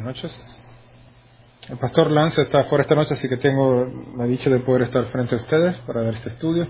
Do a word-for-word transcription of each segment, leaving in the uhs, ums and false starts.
noches. El pastor Lance está fuera esta noche, así que tengo la dicha de poder estar frente a ustedes para dar este estudio.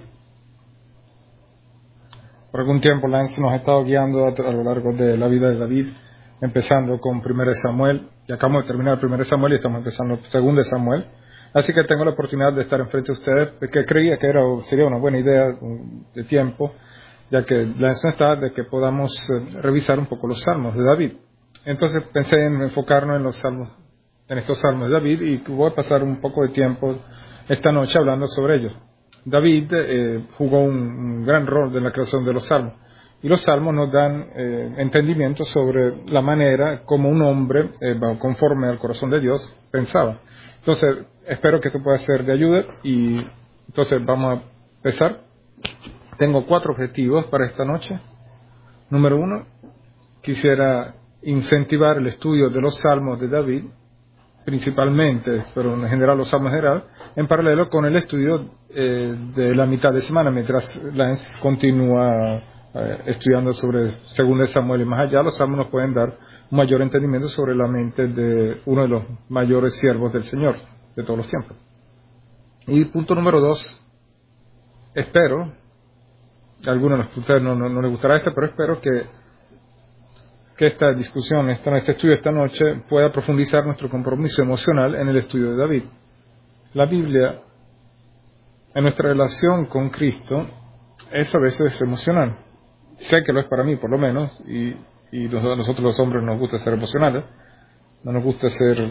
Por algún tiempo Lance nos ha estado guiando a, a lo largo de la vida de David, empezando con primero de Samuel. Y acabamos de terminar primero de Samuel y estamos empezando segundo de Samuel. Así que tengo la oportunidad de estar enfrente de ustedes, que creía que era, sería una buena idea de tiempo, ya que Lance no está, de que podamos revisar un poco los salmos de David. Entonces pensé en enfocarnos en los salmos, en estos salmos de David, y voy a pasar un poco de tiempo esta noche hablando sobre ellos. David eh, jugó un, un gran rol en la creación de los salmos, y los salmos nos dan eh, entendimiento sobre la manera como un hombre, eh, conforme al corazón de Dios, pensaba. Entonces, espero que esto pueda ser de ayuda, y entonces vamos a empezar. Tengo cuatro objetivos para esta noche. Número uno, quisiera incentivar el estudio de los salmos de David, principalmente, pero en general los salmos en general, en paralelo con el estudio eh, de la mitad de semana, mientras Lance continúa eh, estudiando sobre segundo de Samuel y más allá. Los salmos nos pueden dar un mayor entendimiento sobre la mente de uno de los mayores siervos del Señor de todos los tiempos. Y punto número dos, espero, a algunos de ustedes no, no, no les gustará esto, pero espero que que esta discusión, esta, este estudio esta noche pueda profundizar nuestro compromiso emocional en el estudio de David. La Biblia, en nuestra relación con Cristo, es a veces emocional. Sé que lo es para mí, por lo menos, y, y los, nosotros los hombres nos gusta ser emocionales, no nos gusta ser,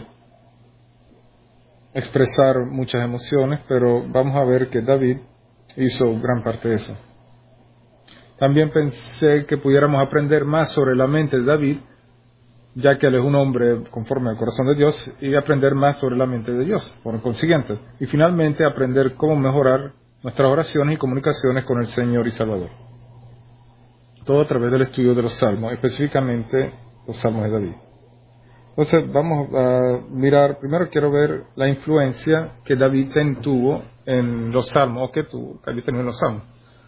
expresar muchas emociones, pero vamos a ver que David hizo gran parte de eso. También pensé que pudiéramos aprender más sobre la mente de David, ya que él es un hombre conforme al corazón de Dios, y aprender más sobre la mente de Dios, por consiguiente. Y finalmente, aprender cómo mejorar nuestras oraciones y comunicaciones con el Señor y Salvador. Todo a través del estudio de los salmos, específicamente los salmos de David. Entonces, vamos a mirar, primero quiero ver la influencia que David tuvo en los salmos, o que tuvo, que David tenía en los salmos.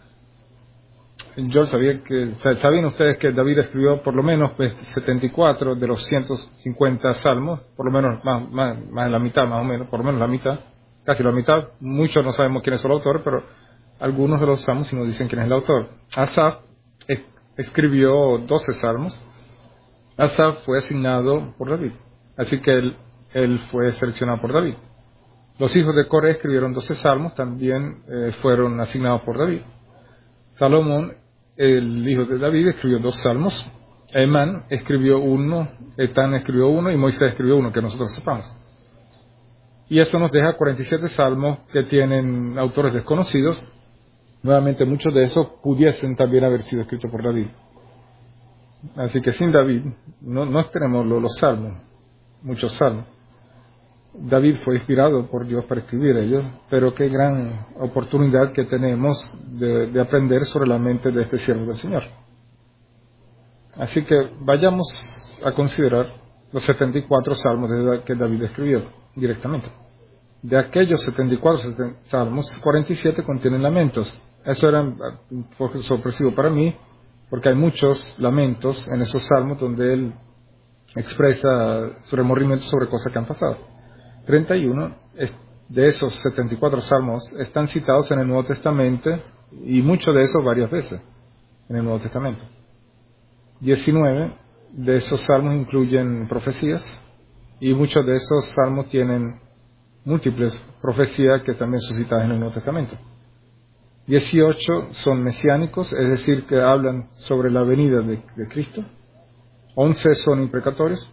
Yo sabía que, ¿sabían ustedes que David escribió por lo menos setenta y cuatro de los ciento cincuenta salmos? Por lo menos, más, más, más de la mitad, más o menos, por lo menos la mitad, casi la mitad. Muchos no sabemos quién es el autor, pero algunos de los salmos sí nos dicen quién es el autor. Asaf es, escribió doce salmos. Asaf fue asignado por David, así que él, él fue seleccionado por David. Los hijos de Coré escribieron doce salmos, también eh, fueron asignados por David. Salomón, el hijo de David, escribió dos salmos. Emán escribió uno, Etán escribió uno y Moisés escribió uno, que nosotros sepamos. Y eso nos deja cuarenta y siete salmos que tienen autores desconocidos. Nuevamente, muchos de esos pudiesen también haber sido escritos por David. Así que sin David no, no tenemos los, los salmos, muchos salmos. David fue inspirado por Dios para escribir ellos, pero qué gran oportunidad que tenemos de, de aprender sobre la mente de este siervo del Señor. Así que vayamos a considerar los setenta y cuatro salmos de, que David escribió directamente. De aquellos setenta y cuatro salmos, cuarenta y siete contienen lamentos. Eso era un poco sorpresivo para mí, porque hay muchos lamentos en esos salmos donde él expresa su remordimiento sobre cosas que han pasado. treinta y uno de esos setenta y cuatro salmos están citados en el Nuevo Testamento, y muchos de esos varias veces en el Nuevo Testamento. diecinueve de esos salmos incluyen profecías, y muchos de esos salmos tienen múltiples profecías que también son citadas en el Nuevo Testamento. dieciocho son mesiánicos, es decir, que hablan sobre la venida de, de Cristo. once son imprecatorios.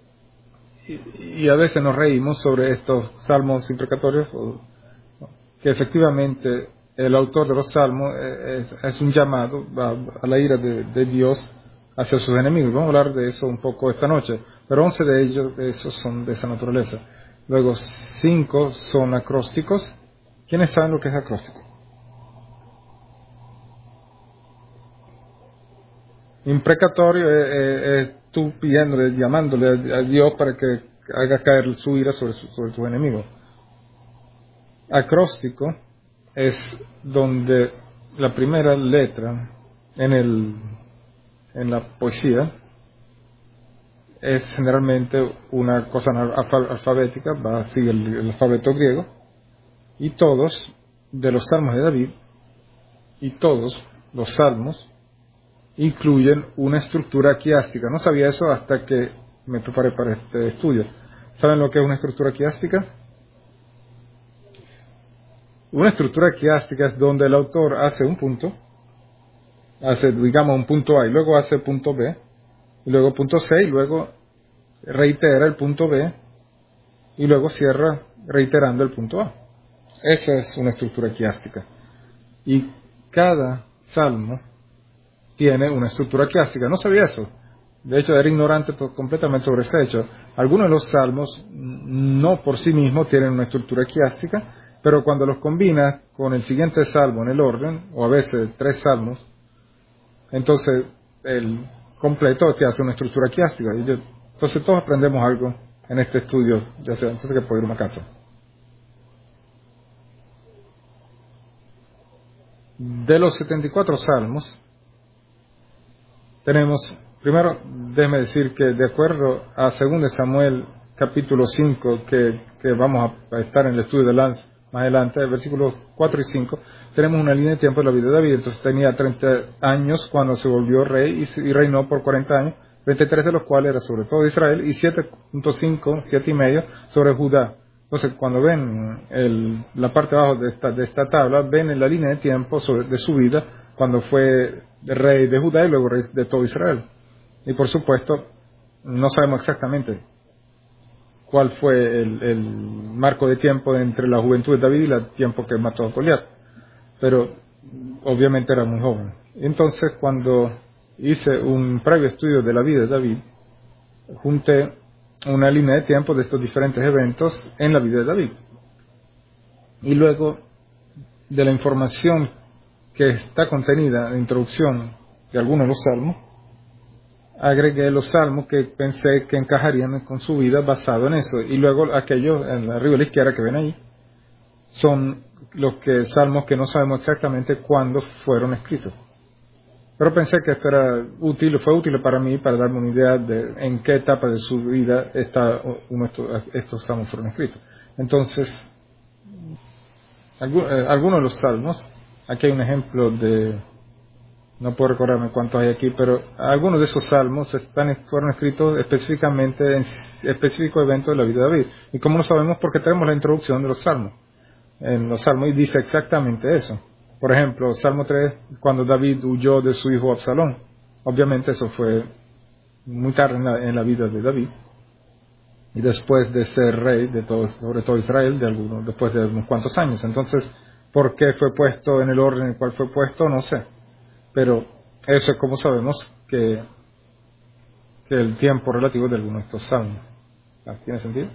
Y a veces nos reímos sobre estos salmos imprecatorios, que efectivamente el autor de los salmos es, es un llamado a, a la ira de, de Dios hacia sus enemigos. Vamos a hablar de eso un poco esta noche, pero once de ellos de esos son de esa naturaleza. Luego cinco son acrósticos. ¿Quiénes saben lo que es acróstico? Imprecatorio es, es, es tú pidiéndole, llamándole a Dios para que haga caer su ira sobre, su, sobre tus enemigos. Acróstico es donde la primera letra en, el, en la poesía es generalmente una cosa alfa- alfabética, va a seguir el, el alfabeto griego, y todos de los salmos de David, y todos los salmos, incluyen una estructura quiástica. No sabía eso hasta que me preparé para este estudio. ¿Saben lo que es una estructura quiástica? Una estructura quiástica es donde el autor hace un punto, hace, digamos, un punto A, y luego hace punto B, y luego punto C, y luego reitera el punto B, y luego cierra reiterando el punto A. Esa es una estructura quiástica. Y cada salmo tiene una estructura quiástica. No sabía eso. De hecho, era ignorante to- completamente sobre ese hecho. Algunos de los salmos no por sí mismos tienen una estructura quiástica, pero cuando los combinas con el siguiente salmo en el orden, o a veces tres salmos, entonces el completo te hace una estructura quiástica. Y yo- entonces todos aprendemos algo en este estudio, ya sea, entonces que puedo ir a una casa. De los setenta y cuatro salmos, tenemos, primero, déjeme decir que de acuerdo a segundo de Samuel, capítulo cinco, que, que vamos a estar en el estudio de Lance más adelante, versículos cuatro y cinco, tenemos una línea de tiempo de la vida de David. Entonces tenía treinta años cuando se volvió rey y, y reinó por cuarenta años, veintitrés de los cuales era sobre todo Israel, y siete punto cinco, siete y medio sobre Judá. Entonces, cuando ven el, la parte de abajo de esta, de esta tabla, ven en la línea de tiempo sobre, de su vida, cuando fue rey de Judá y luego rey de todo Israel. Y por supuesto, no sabemos exactamente cuál fue el, el marco de tiempo entre la juventud de David y el tiempo que mató a Goliat, pero obviamente era muy joven. Entonces, cuando hice un previo estudio de la vida de David, junté una línea de tiempo de estos diferentes eventos en la vida de David. Y luego de la información que está contenida en la introducción de algunos de los salmos, agregué los salmos que pensé que encajarían con su vida basado en eso. Y luego aquellos en la arriba a la izquierda que ven ahí son los que salmos que no sabemos exactamente cuándo fueron escritos. Pero pensé que esto era útil, fue útil para mí para darme una idea de en qué etapa de su vida está uno de estos, estos salmos fueron escritos. Entonces, algunos de los salmos, aquí hay un ejemplo de, no puedo recordarme cuántos hay aquí, pero algunos de esos salmos están, fueron escritos específicamente en específicos eventos de la vida de David. Y como lo sabemos, porque tenemos la introducción de los salmos. En los salmos y dice exactamente eso. Por ejemplo, Salmo tres, cuando David huyó de su hijo Absalón. Obviamente eso fue muy tarde en la, en la vida de David. Y después de ser rey de todo, sobre todo Israel, de algunos, después de unos cuantos años. Entonces, ¿por qué fue puesto en el orden en el cual fue puesto? No sé. Pero eso es como sabemos que, que el tiempo relativo de algunos de estos salmos. ¿Tiene sentido?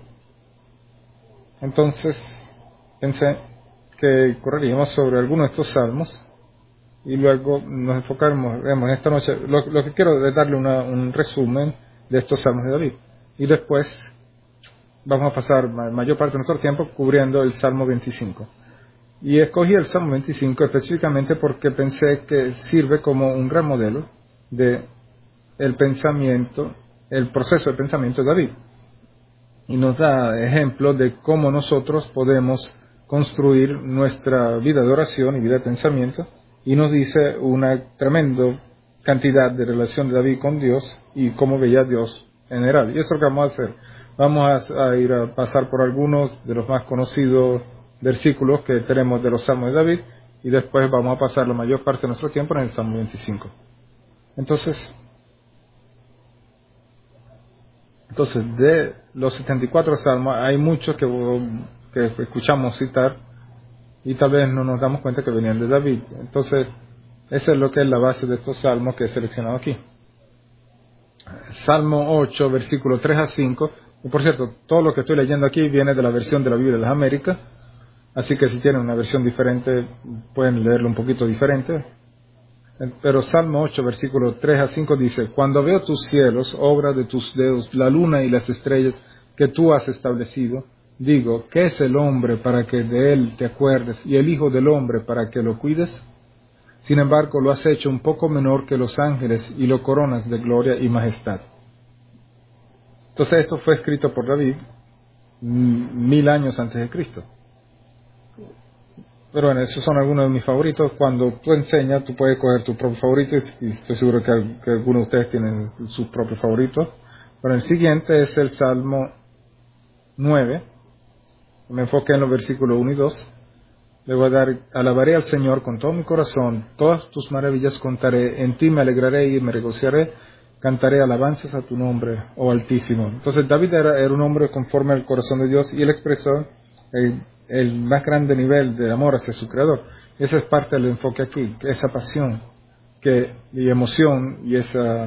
Entonces, pensé que correríamos sobre algunos de estos salmos y luego nos enfocaremos en esta noche. Lo, lo que quiero es darle una, un resumen de estos salmos de David. Y después vamos a pasar la mayor parte de nuestro tiempo cubriendo el Salmo veinticinco. Y escogí el Salmo veinticinco específicamente porque pensé que sirve como un gran modelo de el pensamiento, el proceso de pensamiento de David. Y nos da ejemplo de cómo nosotros podemos construir nuestra vida de oración y vida de pensamiento, y nos dice una tremenda cantidad de relación de David con Dios y cómo veía a Dios en general. Y eso es lo que vamos a hacer. Vamos a, a ir a pasar por algunos de los más conocidos versículos que tenemos de los Salmos de David, y después vamos a pasar la mayor parte de nuestro tiempo en el Salmo veinticinco. Entonces, entonces de los setenta y cuatro salmos, hay muchos que, que escuchamos citar y tal vez no nos damos cuenta que venían de David. Entonces, esa es lo que es la base de estos salmos que he seleccionado aquí. Salmo ocho, versículos tres a cinco. Y por cierto, todo lo que estoy leyendo aquí viene de la versión de la Biblia de las Américas, así que si tienen una versión diferente, pueden leerlo un poquito diferente. Pero Salmo ocho, versículos tres a cinco dice: Cuando veo tus cielos, obra de tus dedos, la luna y las estrellas que tú has establecido, digo, ¿qué es el hombre para que de él te acuerdes, y el hijo del hombre para que lo cuides? Sin embargo, lo has hecho un poco menor que los ángeles y lo coronas de gloria y majestad. Entonces esto fue escrito por David mil años antes de Cristo. Pero bueno, esos son algunos de mis favoritos. Cuando tú enseñas, tú puedes coger tus propios favoritos, y estoy seguro que, que algunos de ustedes tienen sus propios favoritos. Pero el siguiente es el Salmo nueve. Me enfoqué en los versículos uno y dos. Le voy a dar: alabaré al Señor con todo mi corazón, todas tus maravillas contaré, en ti me alegraré y me regocijaré, cantaré alabanzas a tu nombre, oh Altísimo. Entonces David era, era un hombre conforme al corazón de Dios, y él expresó el, el más grande nivel de amor hacia su Creador. Esa es parte del enfoque aquí, que esa pasión que, y emoción, y esa...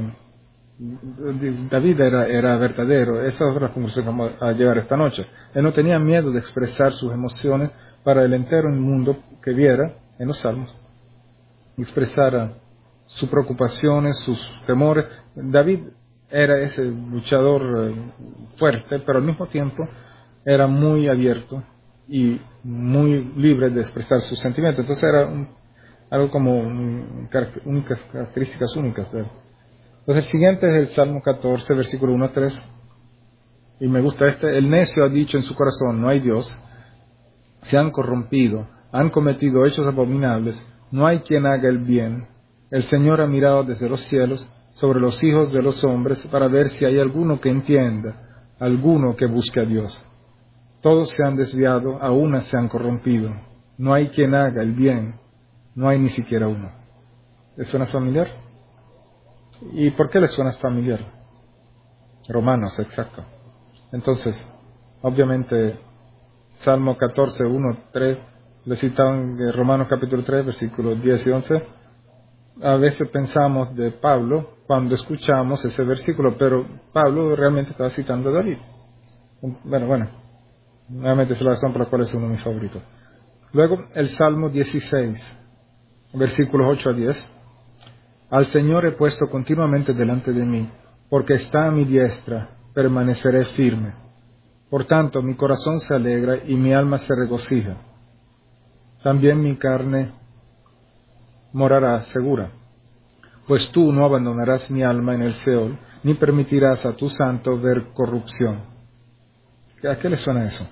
David era, era verdadero. Esa es la conclusión que vamos a llegar esta noche. Él no tenía miedo de expresar sus emociones para el entero mundo que viera en los salmos. Expresara sus preocupaciones, sus temores. David era ese luchador fuerte, pero al mismo tiempo era muy abierto y muy libre de expresar sus sentimientos. Entonces era un, algo como un, únicas, características únicas de él. Entonces el siguiente es el Salmo catorce, versículo uno a tres. Y me gusta este: el necio ha dicho en su corazón, no hay Dios. Se han corrompido, han cometido hechos abominables, no hay quien haga el bien. El Señor ha mirado desde los cielos sobre los hijos de los hombres para ver si hay alguno que entienda, alguno que busque a Dios. Todos se han desviado, a una se han corrompido. No hay quien haga el bien, no hay ni siquiera uno. ¿Les suena familiar? ¿Y por qué les suena familiar? Romanos, exacto. Entonces, obviamente, Salmo catorce, uno, tres, le citaban Romanos capítulo tres, versículos diez y once. A veces pensamos de Pablo cuando escuchamos ese versículo, pero Pablo realmente estaba citando a David. Bueno, bueno, nuevamente es la razón por la cual es uno de mis favoritos. Luego, el Salmo dieciséis, versículos ocho a diez. Al Señor he puesto continuamente delante de mí, porque está a mi diestra, permaneceré firme. Por tanto, mi corazón se alegra y mi alma se regocija. También mi carne morará segura, pues tú no abandonarás mi alma en el Seol, ni permitirás a tu santo ver corrupción. ¿A qué le suena eso?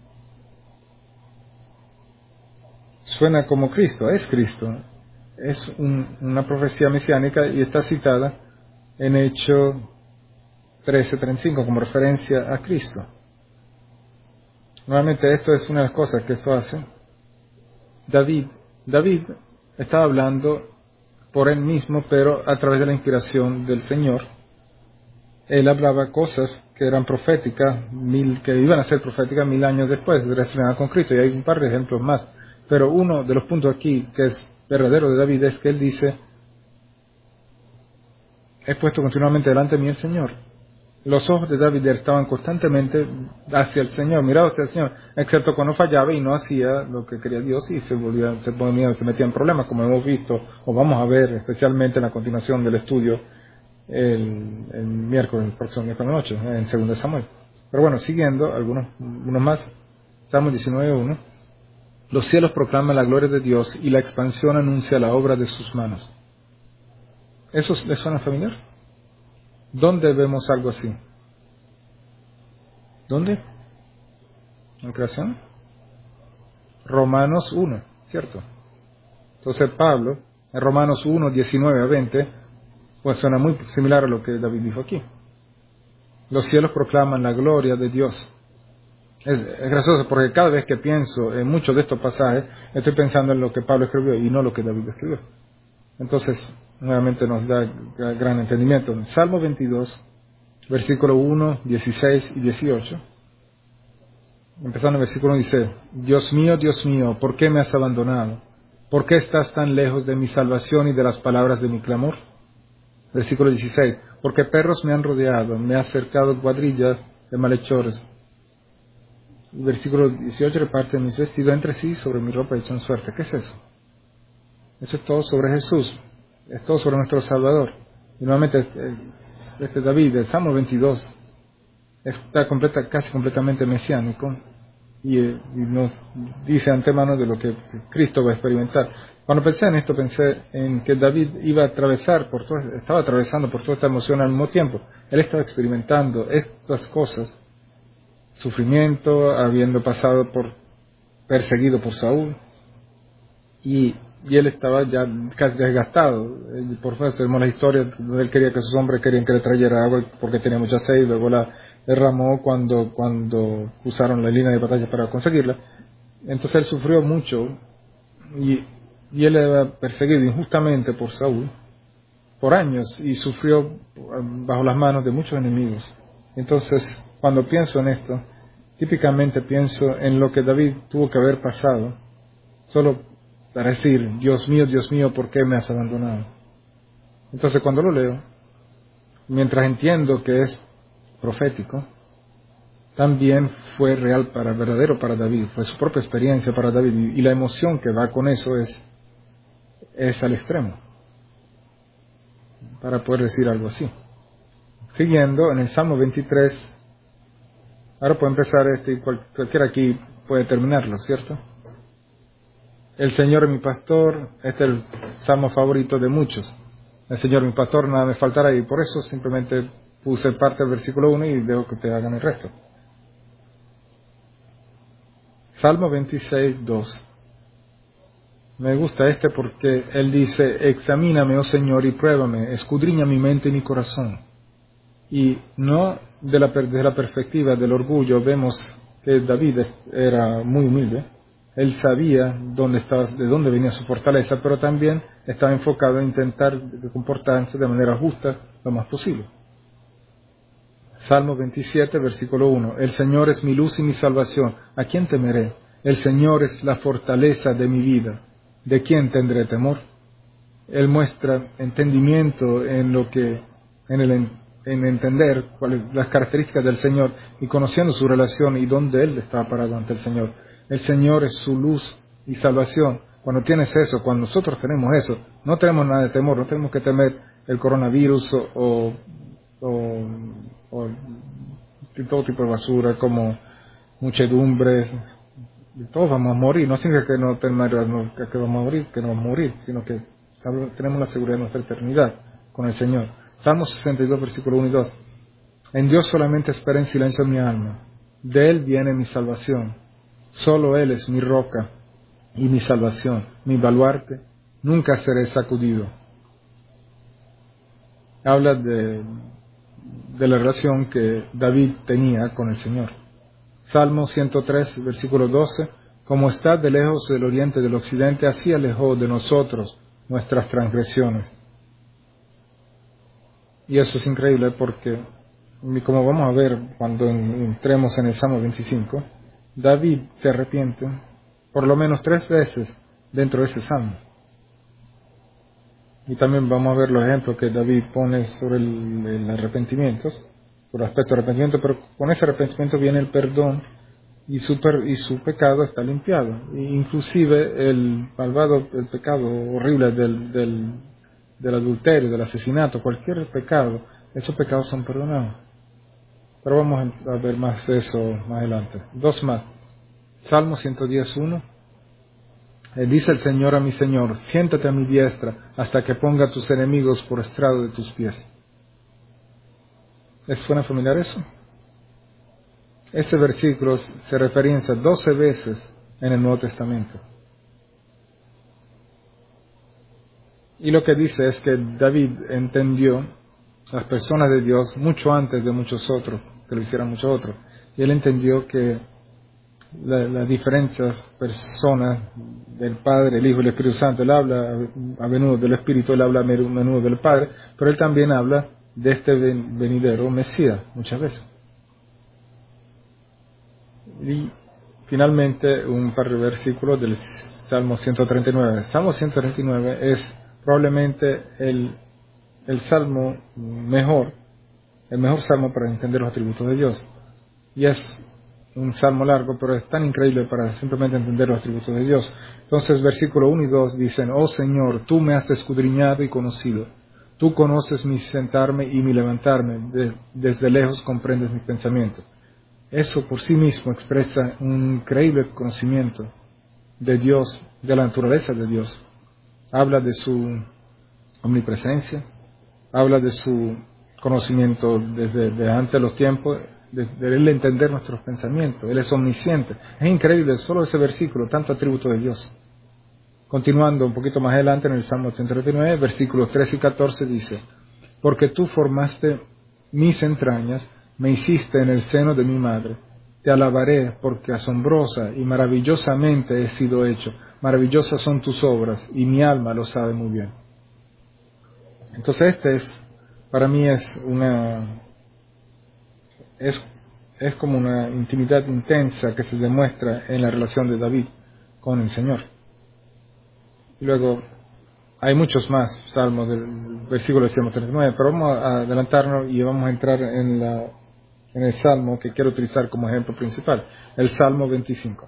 Suena como Cristo, es Cristo. Es un, una profecía mesiánica y está citada en Hechos trece, treinta y cinco como referencia a Cristo. Nuevamente, esto es una de las cosas que esto hace. David, David estaba hablando por él mismo, pero a través de la inspiración del Señor. Él hablaba cosas que eran proféticas, mil, que iban a ser proféticas mil años después, relacionadas con Cristo, y hay un par de ejemplos más. Pero uno de los puntos aquí que es verdadero de David es que él dice: he puesto continuamente delante de mí el Señor. Los ojos de David estaban constantemente hacia el Señor, mirados hacia el Señor, excepto cuando fallaba y no hacía lo que quería Dios y se volvía, se ponía, se metía en problemas, como hemos visto, o vamos a ver especialmente en la continuación del estudio el, el miércoles, el próximo miércoles noche, en segundo de Samuel. Pero bueno, siguiendo, algunos unos más, Salmo diecinueve uno. Los cielos proclaman la gloria de Dios y la expansión anuncia la obra de sus manos. ¿Eso les suena familiar? ¿Dónde vemos algo así? ¿Dónde? ¿En creación? Romanos uno, ¿cierto? Entonces Pablo, en Romanos uno, diecinueve a veinte, pues suena muy similar a lo que David dijo aquí. Los cielos proclaman la gloria de Dios. Es, es gracioso porque cada vez que pienso en muchos de estos pasajes, estoy pensando en lo que Pablo escribió y no lo que David escribió. Entonces, nuevamente nos da gran entendimiento. Salmo veintidós, versículo uno, dieciséis y dieciocho. Empezando el versículo uno dice: Dios mío, Dios mío, ¿por qué me has abandonado? ¿Por qué estás tan lejos de mi salvación y de las palabras de mi clamor? Versículo dieciséis: Porque perros me han rodeado, me ha cercado cuadrillas de malhechores. Versículo dieciocho: Reparten mis vestidos entre sí, sobre mi ropa echan suerte. ¿Qué es eso? Eso es todo sobre Jesús, es todo sobre nuestro Salvador. Y nuevamente, este David, el Salmo veintidós, está completa, casi completamente mesiánico. y, y nos dice antemano de lo que Cristo va a experimentar. Cuando pensé en esto, pensé en que David iba a atravesar por todo, estaba atravesando por toda esta emoción al mismo tiempo. Él estaba experimentando estas cosas, sufrimiento, habiendo pasado por perseguido por Saúl, y, y él estaba ya casi desgastado. Y por supuesto tenemos la historia donde él quería que sus hombres querían que le trayera agua porque tenía mucha sed, y luego la derramó cuando, cuando usaron la línea de batalla para conseguirla. Entonces él sufrió mucho, y, y él era perseguido injustamente por Saúl por años, y sufrió bajo las manos de muchos enemigos. Entonces, cuando pienso en esto, típicamente pienso en lo que David tuvo que haber pasado, solo para decir, Dios mío, Dios mío, ¿por qué me has abandonado? Entonces, cuando lo leo, mientras entiendo que es profético, también fue real para, verdadero para David, fue su propia experiencia para David, y, y la emoción que va con eso es, es al extremo, para poder decir algo así. Siguiendo, en el Salmo veintitrés, ahora puedo empezar este, y cualquiera aquí puede terminarlo, ¿cierto? El Señor es mi pastor, este es el salmo favorito de muchos. El Señor es mi pastor, nada me faltará, y por eso simplemente puse parte del versículo uno y dejo que ustedes hagan el resto. Salmo veintiséis, dos. Me gusta este porque él dice, examíname, oh Señor, y pruébame, escudriña mi mente y mi corazón. Y no de la, desde la perspectiva del orgullo, vemos que David era muy humilde. Él sabía dónde estaba, de dónde venía su fortaleza, pero también estaba enfocado en intentar comportarse de manera justa lo más posible. Salmo veintisiete, versículo uno. El Señor es mi luz y mi salvación. ¿A quién temeré? El Señor es la fortaleza de mi vida. ¿De quién tendré temor? Él muestra entendimiento en lo que, en el en entender cuáles las características del Señor, y conociendo su relación y dónde él estaba parado ante el Señor. El Señor es su luz y salvación. Cuando tienes eso, cuando nosotros tenemos eso, no tenemos nada de temor, no tenemos que temer el coronavirus o, o, o, o todo tipo de basura como muchedumbres. Todos vamos a morir, no significa que no tememos que vamos a morir, que no vamos a morir, sino que tenemos la seguridad de nuestra eternidad con el Señor. Salmo sesenta y dos, versículo uno y dos. En Dios solamente espera en silencio mi alma. De Él viene mi salvación. Solo Él es mi roca y mi salvación, mi baluarte. Nunca seré sacudido. Habla de, de la relación que David tenía con el Señor. Salmo ciento tres, versículo doce. Como está de lejos el oriente del occidente, así alejó de nosotros nuestras transgresiones. Y eso es increíble porque, como vamos a ver cuando entremos en el Salmo veinticinco, David se arrepiente por lo menos tres veces dentro de ese Salmo. Y también vamos a ver los ejemplos que David pone sobre el, el arrepentimiento, por aspecto de arrepentimiento, pero con ese arrepentimiento viene el perdón y su, per, y su pecado está limpiado. E inclusive el malvado, el pecado horrible del, del, del adulterio, del asesinato, cualquier pecado, esos pecados son perdonados. Pero vamos a ver más de eso más adelante. Dos más. Salmo ciento diez, uno. Eh, dice el Señor a mi Señor, siéntate a mi diestra hasta que ponga a tus enemigos por estrado de tus pies. ¿Les suena familiar eso? Ese versículo se referencia doce veces en el Nuevo Testamento. Y lo que dice es que David entendió las personas de Dios mucho antes de muchos otros, que lo hicieran muchos otros. Y él entendió que las la diferentes personas del Padre, el Hijo y el Espíritu Santo, él habla a menudo del Espíritu, él habla a menudo del Padre, pero él también habla de este venidero Mesías muchas veces. Y finalmente un par de versículos del Salmo ciento treinta y nueve. Salmo ciento treinta y nueve es probablemente el, el salmo mejor, el mejor salmo para entender los atributos de Dios. Y es un salmo largo, pero es tan increíble para simplemente entender los atributos de Dios. Entonces, versículo uno y dos dicen, oh Señor, tú me has escudriñado y conocido. Tú conoces mi sentarme y mi levantarme. De, desde lejos comprendes mis pensamientos. Eso por sí mismo expresa un increíble conocimiento de Dios, de la naturaleza de Dios. Habla de su omnipresencia, habla de su conocimiento desde, desde antes de los tiempos, de, de él entender nuestros pensamientos. Él es omnisciente. Es increíble, solo ese versículo, tanto atributo de Dios. Continuando un poquito más adelante en el Salmo ciento treinta y nueve, versículos trece y catorce dice: porque tú formaste mis entrañas, me hiciste en el seno de mi madre. Te alabaré porque asombrosa y maravillosamente he sido hecho. Maravillosas son tus obras y mi alma lo sabe muy bien. Entonces este es, para mí es una, es, es como una intimidad intensa que se demuestra en la relación de David con el Señor. Y luego hay muchos más salmos del versículo del Salmo treinta y nueve, pero vamos a adelantarnos y vamos a entrar en, la, en el salmo que quiero utilizar como ejemplo principal, el Salmo veinticinco.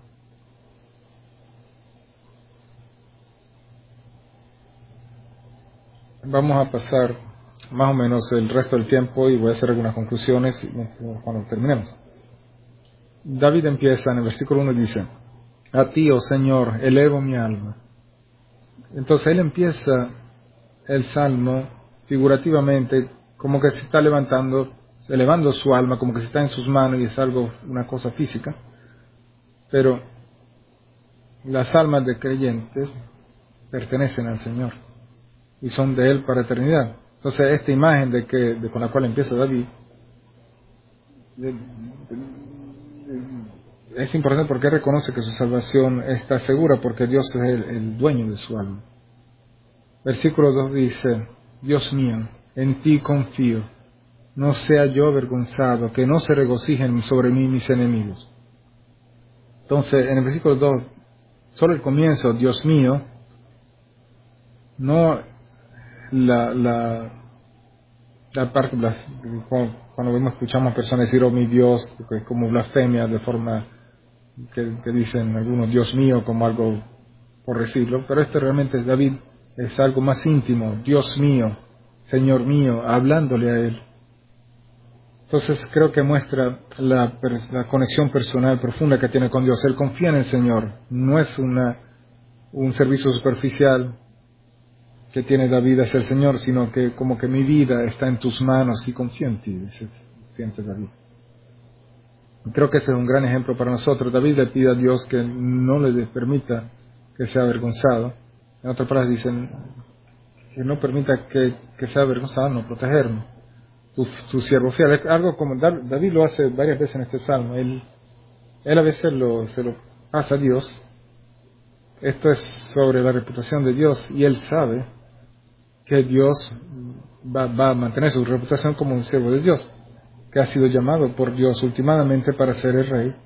Vamos a pasar más o menos el resto del tiempo y voy a hacer algunas conclusiones cuando terminemos. David empieza en el versículo uno y dice: a ti, oh Señor, elevo mi alma. Entonces él empieza el salmo figurativamente como que se está levantando, elevando su alma, como que se está en sus manos y es algo, una cosa física. Pero las almas de creyentes pertenecen al Señor y son de Él para eternidad. Entonces esta imagen de que de, con la cual empieza David de, de, de, es importante porque reconoce que su salvación está segura porque Dios es el, el dueño de su alma. Versículo dos dice: Dios mío, en ti confío, no sea yo avergonzado, que no se regocijen sobre mí mis enemigos. Entonces en el versículo dos, solo el comienzo, Dios mío, no la, la, la parte, la, cuando vemos, escuchamos a personas decir, oh mi Dios, que es como blasfemia, de forma que, que dicen algunos, Dios mío, como algo por decirlo, pero esto realmente es David, es algo más íntimo, Dios mío, Señor mío, hablándole a Él. Entonces creo que muestra la, la conexión personal profunda que tiene con Dios. Él confía en el Señor, no es una, un servicio superficial que tiene David hacia el Señor, sino que como que mi vida está en tus manos y confío en ti, dice, siente David. Creo que ese es un gran ejemplo para nosotros. David le pide a Dios que no le permita que sea avergonzado. En otras palabras dicen que no permita que, que sea avergonzado, no protegerme. Tu, tu siervo fiel. Es algo como David lo hace varias veces en este salmo. Él, él a veces lo, se lo pasa a Dios. Esto es sobre la reputación de Dios y él sabe que Dios va, va a mantener su reputación como un siervo de Dios, que ha sido llamado por Dios últimamente para ser el rey.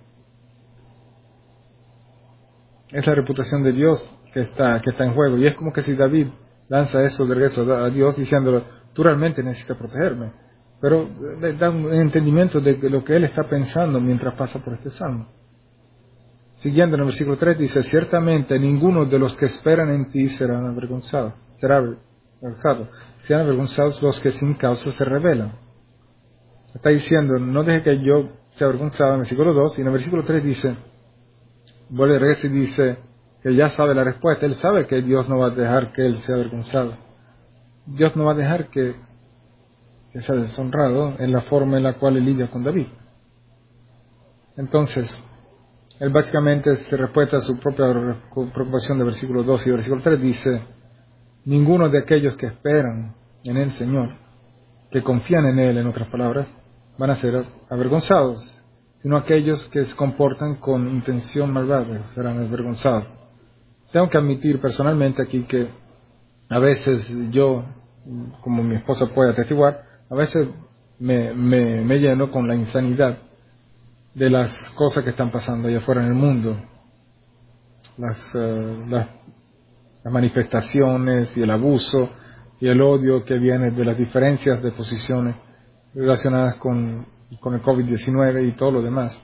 Es la reputación de Dios que está, que está en juego. Y es como que si David lanza eso de regreso a Dios diciéndole, tú realmente necesitas protegerme. Pero le da un entendimiento de lo que él está pensando mientras pasa por este salmo. Siguiendo en el versículo tres dice, ciertamente ninguno de los que esperan en ti serán avergonzados. Será avergonzado. Serán avergonzados los que sin causa se rebelan. Está diciendo, no deje que yo sea avergonzado en el versículo dos, y en el versículo tres dice, vuelve a regresar y dice que ya sabe la respuesta. Él sabe que Dios no va a dejar que él sea avergonzado. Dios no va a dejar que, que sea deshonrado en la forma en la cual él lidia con David. Entonces, él básicamente se respuesta a su propia preocupación de versículo dos y versículo tres. Dice, ninguno de aquellos que esperan en el Señor, que confían en Él, en otras palabras, van a ser avergonzados, sino aquellos que se comportan con intención malvada serán avergonzados. Tengo que admitir personalmente aquí que a veces yo, como mi esposa puede atestiguar, a veces me, me, me lleno con la insanidad de las cosas que están pasando allá afuera en el mundo, las, uh, las, las manifestaciones y el abuso y el odio que viene de las diferencias de posiciones relacionadas con, con el covid diecinueve y todo lo demás.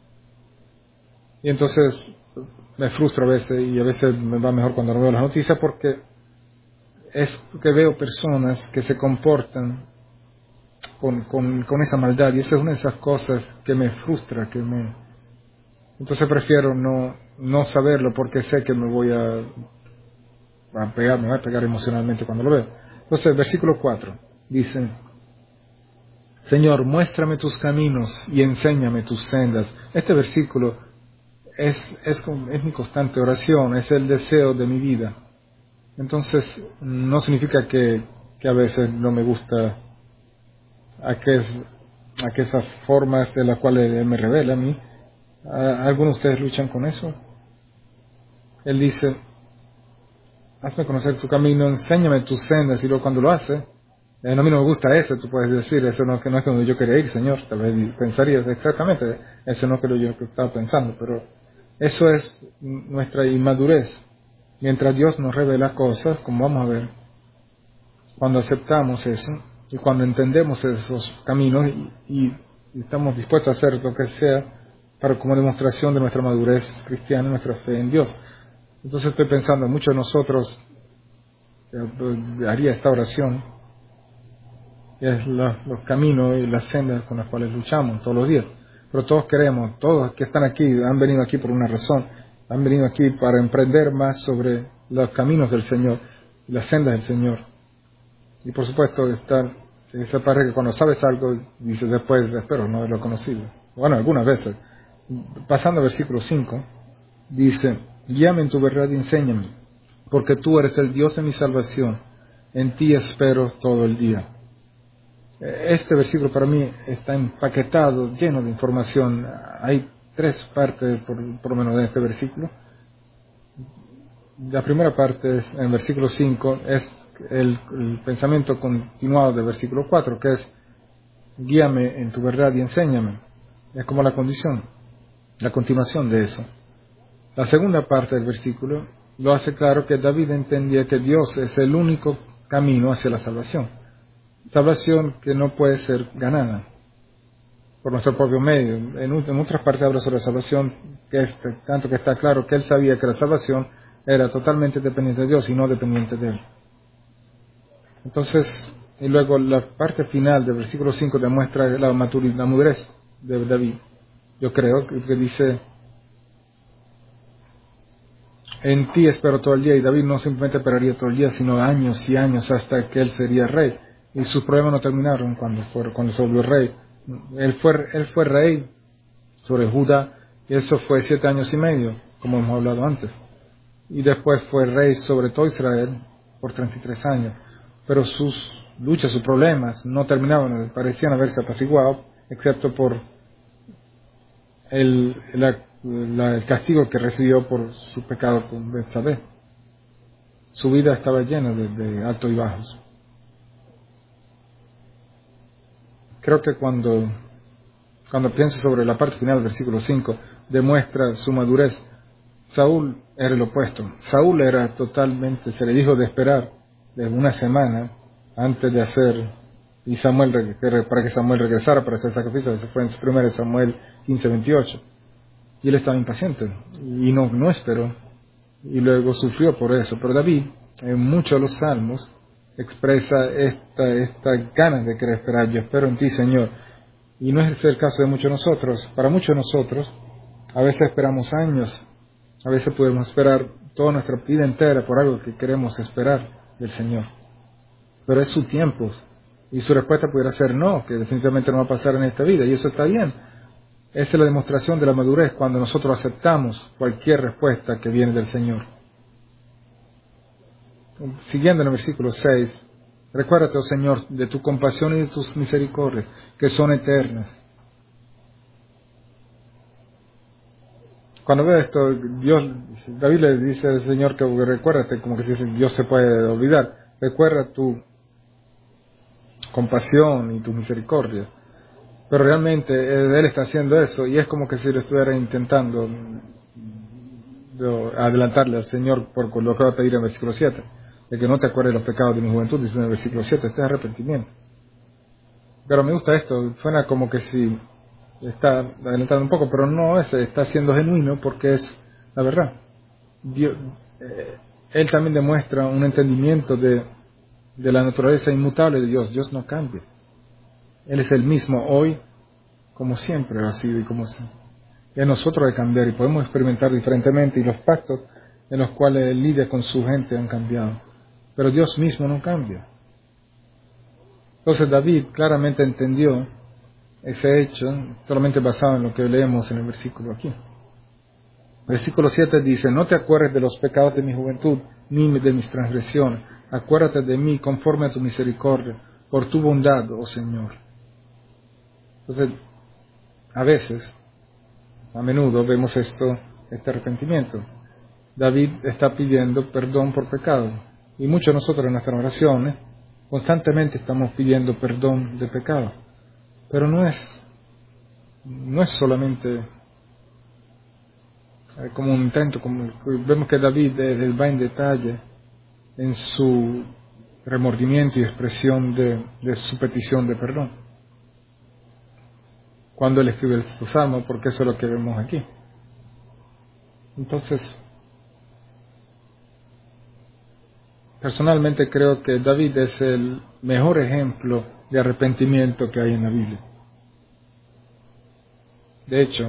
Y entonces me frustro a veces y a veces me va mejor cuando no veo las noticias porque es que veo personas que se comportan con, con, con esa maldad, y esa es una de esas cosas que me frustra, que me... Entonces prefiero no, no saberlo porque sé que me voy a, a pegar, me va a pegar emocionalmente cuando lo veo. Entonces, versículo cuatro dice: Señor, muéstrame tus caminos y enséñame tus sendas. Este versículo es, es, es mi constante oración, es el deseo de mi vida. Entonces, no significa que, que a veces no me gusta aquel, aquellas formas de las cuales Él me revela a mí. ¿Algunos de ustedes luchan con eso? Él dice: hazme conocer tu camino, enséñame tus sendas, y luego cuando lo hace, eh, no, a mí no me gusta eso, tú puedes decir, eso no, que no es donde yo quería ir, Señor, tal vez pensarías exactamente, eso no es lo yo que estaba pensando, pero eso es nuestra inmadurez. Mientras Dios nos revela cosas, como vamos a ver, cuando aceptamos eso, y cuando entendemos esos caminos, y, y, y estamos dispuestos a hacer lo que sea, para como demostración de nuestra madurez cristiana, nuestra fe en Dios. Entonces estoy pensando, muchos de nosotros eh, haría esta oración, es la, los caminos y las sendas con las cuales luchamos todos los días. Pero todos queremos, todos que están aquí, han venido aquí por una razón, han venido aquí para emprender más sobre los caminos del Señor, y las sendas del Señor. Y por supuesto está esa parte que cuando sabes algo, dices después, espero no haberlo conocido. Bueno, algunas veces. Pasando al versículo cinco, dice: guíame en tu verdad y enséñame, porque tú eres el Dios de mi salvación, en ti espero todo el día. Este versículo para mí está empaquetado, lleno de información. Hay tres partes, por, por lo menos, de este versículo. La primera parte, es, en el versículo cinco, es el, el pensamiento continuado del versículo cuatro, que es: guíame en tu verdad y enséñame. Es como la condición, la continuación de eso. La segunda parte del versículo lo hace claro que David entendía que Dios es el único camino hacia la salvación. Salvación que no puede ser ganada por nuestro propio medio. En, en otras partes habla sobre salvación, que es tanto que está claro que él sabía que la salvación era totalmente dependiente de Dios y no dependiente de él. Entonces, y luego la parte final del versículo cinco demuestra la madurez, la madurez de David. Yo creo que, que dice: en ti espero todo el día. Y David no simplemente esperaría todo el día, sino años y años hasta que él sería rey. Y sus problemas no terminaron cuando, fue, cuando se volvió rey. Él fue, él fue rey sobre Judá, y eso fue siete años y medio, como hemos hablado antes. Y después fue rey sobre todo Israel por treinta y tres años. Pero sus luchas, sus problemas no terminaban, parecían haberse apaciguado, excepto por el, la, la, el castigo que recibió por su pecado con Betsabé. Su vida estaba llena de, de altos y bajos. Creo que cuando, cuando pienso sobre la parte final del versículo cinco, demuestra su madurez. Saúl era el opuesto. Saúl era totalmente, se le dijo de esperar de una semana antes de hacer, y Samuel, para que Samuel regresara para hacer sacrificio. Eso fue en primero Samuel quince veintiocho. Y él estaba impaciente y no, no esperó. Y luego sufrió por eso. Pero David, en muchos de los salmos, expresa esta, esta ganas de querer esperar. Yo espero en ti, Señor. Y no es el caso de muchos de nosotros. Para muchos de nosotros, a veces esperamos años. A veces podemos esperar toda nuestra vida entera por algo que queremos esperar del Señor. Pero es su tiempo. Y su respuesta pudiera ser no, que definitivamente no va a pasar en esta vida. Y eso está bien. Esa es la demostración de la madurez, cuando nosotros aceptamos cualquier respuesta que viene del Señor. Siguiendo en el versículo seis, recuérdate, oh Señor, de tu compasión y de tus misericordias, que son eternas. Cuando veo esto, Dios, David le dice al Señor que recuérdate, como que si Dios se puede olvidar, recuerda tu compasión y tu misericordia. Pero realmente Él está haciendo eso, y es como que si lo estuviera intentando adelantarle al Señor por lo que va a pedir en el versículo siete, de que no te acuerdes de los pecados de mi juventud, dice en el versículo siete, este es arrepentimiento. Pero me gusta esto, suena como que si está adelantando un poco, pero no es, está siendo genuino porque es la verdad. Dios, eh, él también demuestra un entendimiento de, de la naturaleza inmutable de Dios. Dios no cambia. Él es el mismo hoy, como siempre lo ha sido y como siempre. Y a nosotros de cambiar y podemos experimentar diferentemente y los pactos en los cuales Él lidia con su gente han cambiado. Pero Dios mismo no cambia. Entonces David claramente entendió ese hecho solamente basado en lo que leemos en el versículo aquí. Versículo siete dice, no te acuerdes de los pecados de mi juventud, ni de mis transgresiones. Acuérdate de mí conforme a tu misericordia, por tu bondad, oh Señor. Entonces, a veces, a menudo vemos esto, este arrepentimiento. David está pidiendo perdón por pecado. Y muchos de nosotros en nuestras oraciones constantemente estamos pidiendo perdón de pecado. Pero no es, no es solamente como un intento, como vemos que David eh, va en detalle en su remordimiento y expresión de, de su petición de perdón cuando él escribe su salmo, porque eso es lo que vemos aquí. Entonces, personalmente creo que David es el mejor ejemplo de arrepentimiento que hay en la Biblia. De hecho,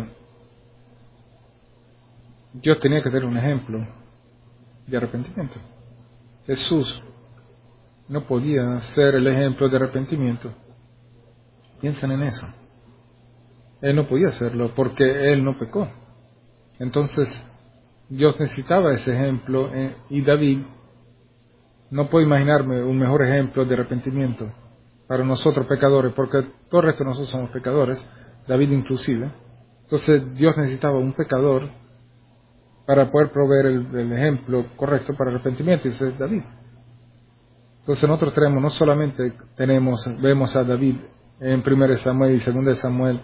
Dios tenía que ser un ejemplo de arrepentimiento. Jesús no podía ser el ejemplo de arrepentimiento. Piensen en eso. Él no podía hacerlo porque Él no pecó. Entonces, Dios necesitaba ese ejemplo eh, y David, no puedo imaginarme un mejor ejemplo de arrepentimiento para nosotros pecadores, porque todo el resto de nosotros somos pecadores, David inclusive. Entonces, Dios necesitaba un pecador para poder proveer el, el ejemplo correcto para arrepentimiento, y ese es David. Entonces nosotros tenemos, no solamente tenemos, vemos a David en primero de Samuel y segundo de Samuel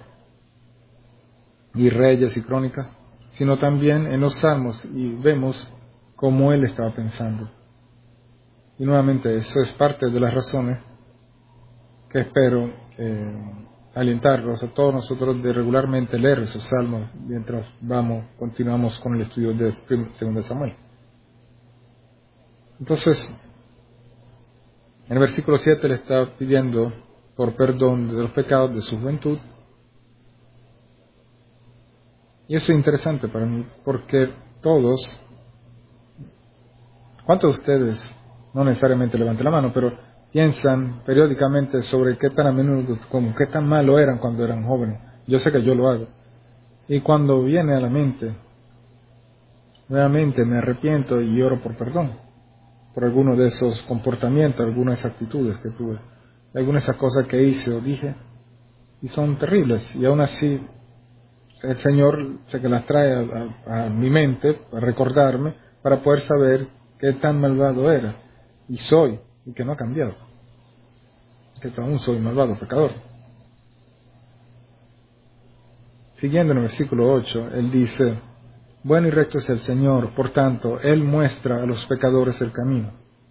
y Reyes y Crónicas, sino también en los Salmos y vemos cómo él estaba pensando. Y nuevamente eso es parte de las razones que espero eh, alentarlos a todos nosotros de regularmente leer esos salmos mientras vamos, continuamos con el estudio de segundo de Samuel. Entonces, en el versículo siete le está pidiendo por perdón de los pecados de su juventud. Y eso es interesante para mí, porque todos, ¿cuántos de ustedes, no necesariamente levanten la mano, pero piensan periódicamente sobre qué tan a menudo, como qué tan malo eran cuando eran jóvenes? Yo sé que yo lo hago. Y cuando viene a la mente, nuevamente me arrepiento y oro por perdón, por alguno de esos comportamientos, algunas de esas actitudes que tuve, algunas de esas cosas que hice o dije, y son terribles, y aún así el Señor sé que las trae a, a, a mi mente, a recordarme, para poder saber qué tan malvado era, y soy, y que no ha cambiado, que aún soy malvado, pecador. Siguiendo en el versículo ocho, Él dice, bueno y recto es el Señor, por tanto, Él muestra a los pecadores el camino.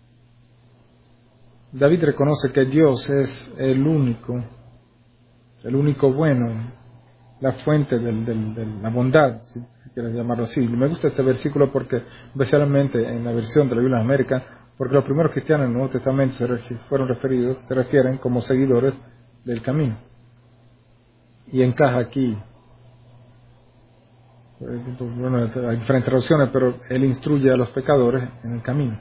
David reconoce que Dios es el único, el único bueno, la fuente del, del, de la bondad, si quieres llamarlo así. Me gusta este versículo porque, especialmente en la versión de la Biblia de América, porque los primeros cristianos en el Nuevo Testamento se fueron referidos, se refieren como seguidores del camino. Y encaja aquí. Bueno, hay diferentes traducciones, pero Él instruye a los pecadores en el camino.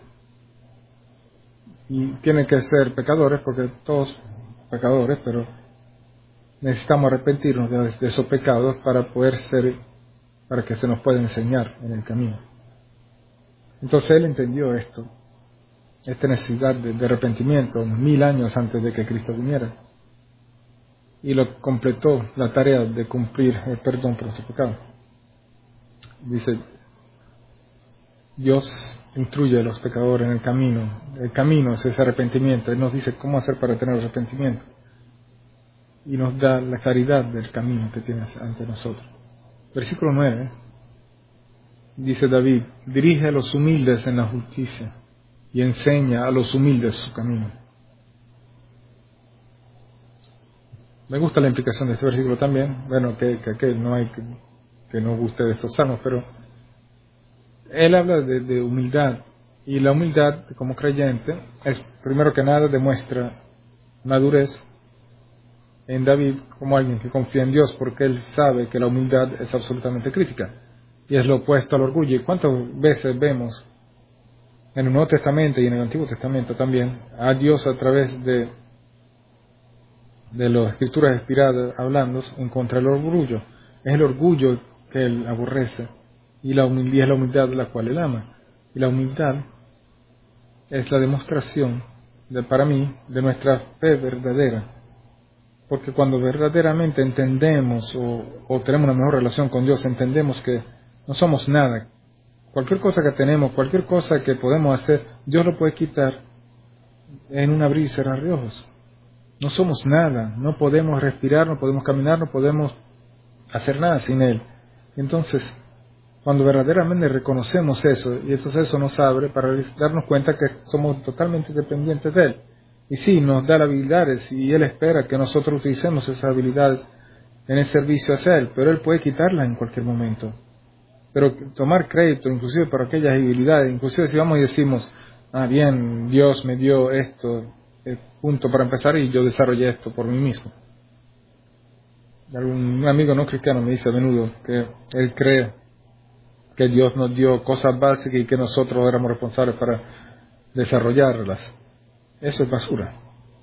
Y tienen que ser pecadores porque todos pecadores, pero necesitamos arrepentirnos de, de esos pecados para poder ser, para que se nos pueda enseñar en el camino. Entonces Él entendió esto, esta necesidad de, de arrepentimiento mil años antes de que Cristo viniera. Y lo completó la tarea de cumplir el perdón por nuestros pecados. Dice, Dios instruye a los pecadores en el camino. El camino es ese arrepentimiento. Él nos dice cómo hacer para tener arrepentimiento. Y nos da la claridad del camino que tiene ante nosotros. Versículo nueve. Dice David, dirige a los humildes en la justicia y enseña a los humildes su camino. Me gusta la implicación de este versículo también. Bueno, que, que, que no hay que, que no guste de estos salmos, pero él habla de, de humildad. Y la humildad, como creyente, es primero que nada demuestra madurez en David como alguien que confía en Dios, porque él sabe que la humildad es absolutamente crítica y es lo opuesto al orgullo. ¿Y cuántas veces vemos en el Nuevo Testamento y en el Antiguo Testamento también a Dios a través de, de las escrituras inspiradas hablando en contra del orgullo? Es el orgullo que él aborrece y la humildad es la humildad la cual él ama. Y la humildad es la demostración, de, para mí, de nuestra fe verdadera. Porque cuando verdaderamente entendemos o, o tenemos una mejor relación con Dios, entendemos que no somos nada. Cualquier cosa que tenemos, cualquier cosa que podemos hacer, Dios lo puede quitar en un abrir y cerrar de ojos. No somos nada, no podemos respirar, no podemos caminar, no podemos hacer nada sin Él. Entonces, cuando verdaderamente reconocemos eso, y entonces eso nos abre para darnos cuenta que somos totalmente dependientes de Él. Y sí, nos da las habilidades y Él espera que nosotros utilicemos esas habilidades en el servicio hacia Él, pero Él puede quitarlas en cualquier momento. Pero tomar crédito, inclusive por aquellas habilidades, inclusive si vamos y decimos, ah, bien, Dios me dio esto, eh, punto para empezar, y yo desarrollé esto por mí mismo. Un amigo no cristiano me dice a menudo que él cree que Dios nos dio cosas básicas y que nosotros éramos responsables para desarrollarlas. Eso es basura.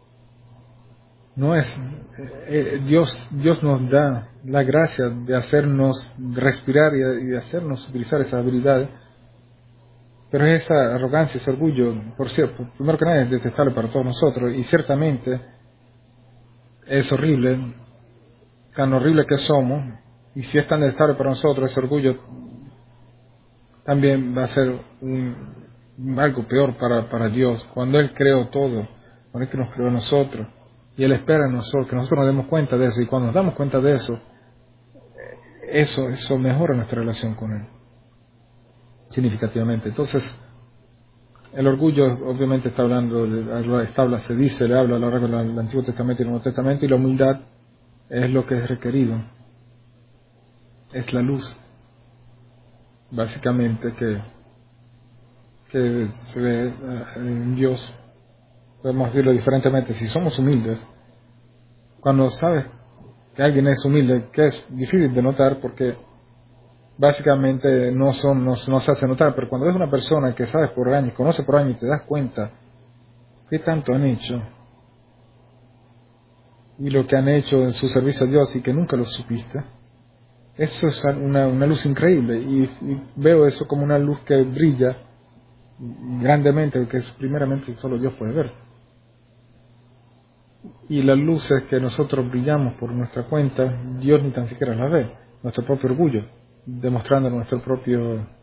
No es eh, Dios Dios nos da la gracia de hacernos respirar y de, y de hacernos utilizar esas habilidades, pero esa arrogancia, ese orgullo, por cierto, primero que nada es detestable para todos nosotros y ciertamente es horrible, tan horrible que somos, y si es tan detestable para nosotros, ese orgullo también va a ser un, algo peor para, para Dios. Cuando Él creó todo, cuando Él que nos creó a nosotros, y Él espera en nosotros, que nosotros nos demos cuenta de eso, y cuando nos damos cuenta de eso, eso, eso mejora nuestra relación con Él, significativamente. Entonces, el orgullo obviamente está hablando, de, está, habla, se dice, le habla a lo largo del Antiguo Testamento y el Nuevo Testamento, y la humildad es lo que es requerido, es la luz, básicamente, que, que se ve en Dios. Podemos decirlo diferentemente, si somos humildes, cuando sabes que alguien es humilde, que es difícil de notar porque básicamente no son no, no se hace notar, pero cuando ves una persona que sabes por años, conoce por años y te das cuenta qué tanto han hecho y lo que han hecho en su servicio a Dios y que nunca lo supiste, eso es una, una luz increíble y, y veo eso como una luz que brilla grandemente, que es primeramente solo Dios puede ver. Y las luces que nosotros brillamos por nuestra cuenta, Dios ni tan siquiera las ve. Nuestro propio orgullo, demostrando nuestra propia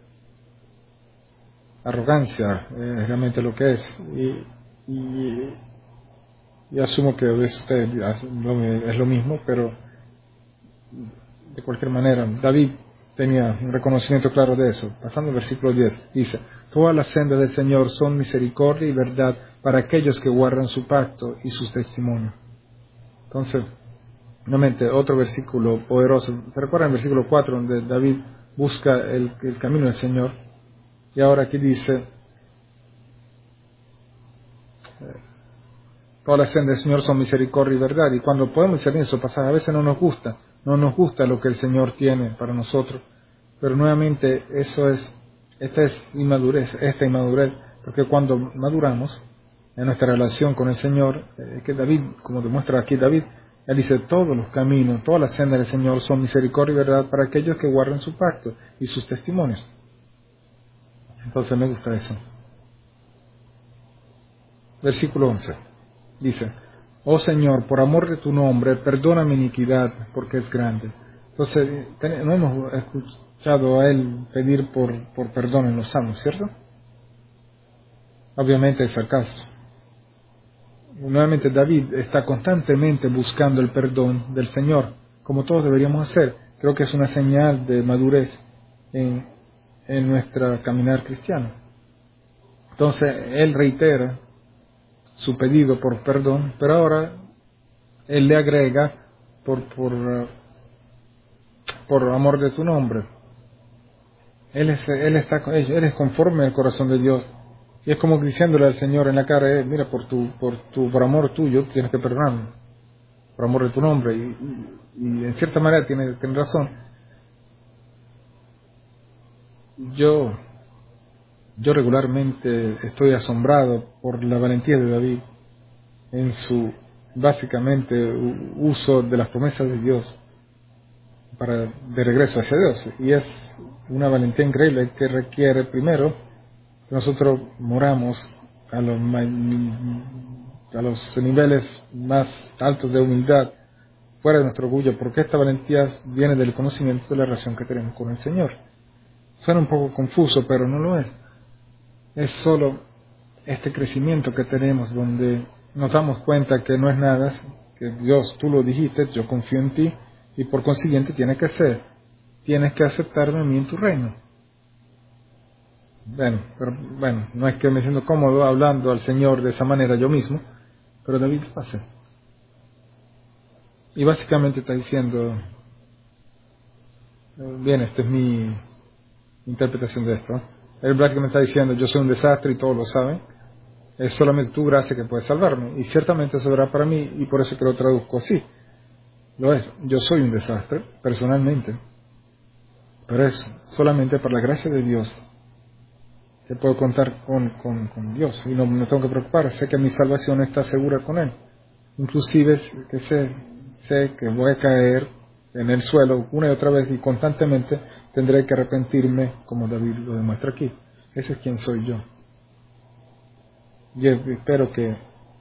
arrogancia, es realmente lo que es. Y, y, y asumo que usted es lo mismo, pero de cualquier manera, David tenía un reconocimiento claro de eso. Pasando al versículo diez, dice: todas las sendas del Señor son misericordia y verdad para aquellos que guardan su pacto y sus testimonios. Entonces, nuevamente, otro versículo poderoso. ¿Se recuerdan el versículo cuatro, donde David busca el, el camino del Señor? Y ahora aquí dice: todas las sendas del Señor son misericordia y verdad. Y cuando podemos discernir eso pasaje, a veces no nos gusta, no nos gusta lo que el Señor tiene para nosotros. Pero nuevamente, eso es, esta es inmadurez, esta inmadurez, porque cuando maduramos en nuestra relación con el Señor, eh, que David, como demuestra aquí David, él dice: todos los caminos, todas las sendas del Señor son misericordia y verdad para aquellos que guardan su pacto y sus testimonios. Entonces me gusta eso. Versículo once. Dice: oh Señor, por amor de tu nombre, perdona mi iniquidad, porque es grande. Entonces, no hemos escuchado a Él pedir por, por perdón en los salmos, ¿cierto? Obviamente es sarcasmo. Nuevamente David está constantemente buscando el perdón del Señor, como todos deberíamos hacer. Creo que es una señal de madurez en, en nuestro caminar cristiano. Entonces, él reitera su pedido por perdón, pero ahora él le agrega por, por, uh, por amor de tu nombre. Él es, él está, él es conforme al corazón de Dios. Y es como diciéndole al Señor en la cara: eh, mira, por tu, por tu, por amor tuyo, tienes que perdonarme. por amor de tu nombre, y, y, y en cierta manera tiene, tiene razón. Yo, yo regularmente estoy asombrado por la valentía de David en su, básicamente, uso de las promesas de Dios para de regreso hacia Dios. Y es una valentía increíble que requiere, primero, que nosotros moramos a los, a los niveles más altos de humildad, fuera de nuestro orgullo, porque esta valentía viene del conocimiento de la relación que tenemos con el Señor. Suena un poco confuso, pero no lo es. Es solo este crecimiento que tenemos donde nos damos cuenta que no es nada, que Dios, tú lo dijiste, yo confío en ti, y por consiguiente tiene que ser, tienes que aceptarme a mí en tu reino. Bueno, pero bueno, no es que me siento cómodo hablando al Señor de esa manera yo mismo, pero David lo hace. Y básicamente está diciendo, bien, esta es mi interpretación de esto. Él básicamente está diciendo, yo soy un desastre y todos lo saben, es solamente tu gracia que puede salvarme. Y ciertamente eso será para mí, y por eso que lo traduzco así. Lo es, yo soy un desastre, personalmente, pero es solamente por la gracia de Dios que puedo contar con, con, con Dios, y no me tengo que preocupar, sé que mi salvación está segura con Él. Inclusive que sé, sé que voy a caer en el suelo una y otra vez, y constantemente tendré que arrepentirme, como David lo demuestra aquí. Ese es quien soy yo. Y espero que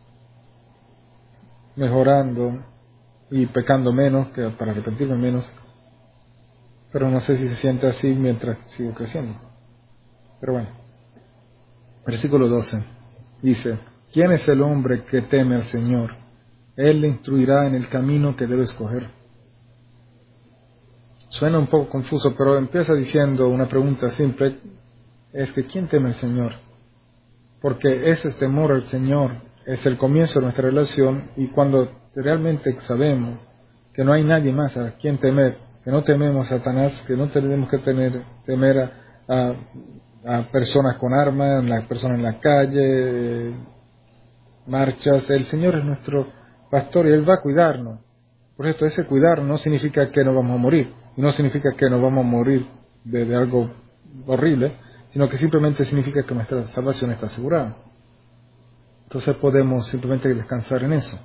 mejorando y pecando menos, que para arrepentirme menos, pero no sé si se siente así mientras sigo creciendo. Pero bueno, versículo doce dice, ¿quién es el hombre que teme al Señor? Él le instruirá en el camino que debe escoger. Suena un poco confuso, pero empieza diciendo una pregunta simple, es que ¿quién teme al Señor? Porque ese temor al Señor es el comienzo de nuestra relación, y cuando realmente sabemos que no hay nadie más a quien temer, que no tememos a Satanás, que no tenemos que tener, temer a, a, a personas con armas, las personas en la calle, marchas, el Señor es nuestro pastor y Él va a cuidarnos. Por esto, ese cuidar no significa que nos vamos a morir, y no significa que nos vamos a morir de, de algo horrible, sino que simplemente significa que nuestra salvación está asegurada. Entonces podemos simplemente descansar en eso.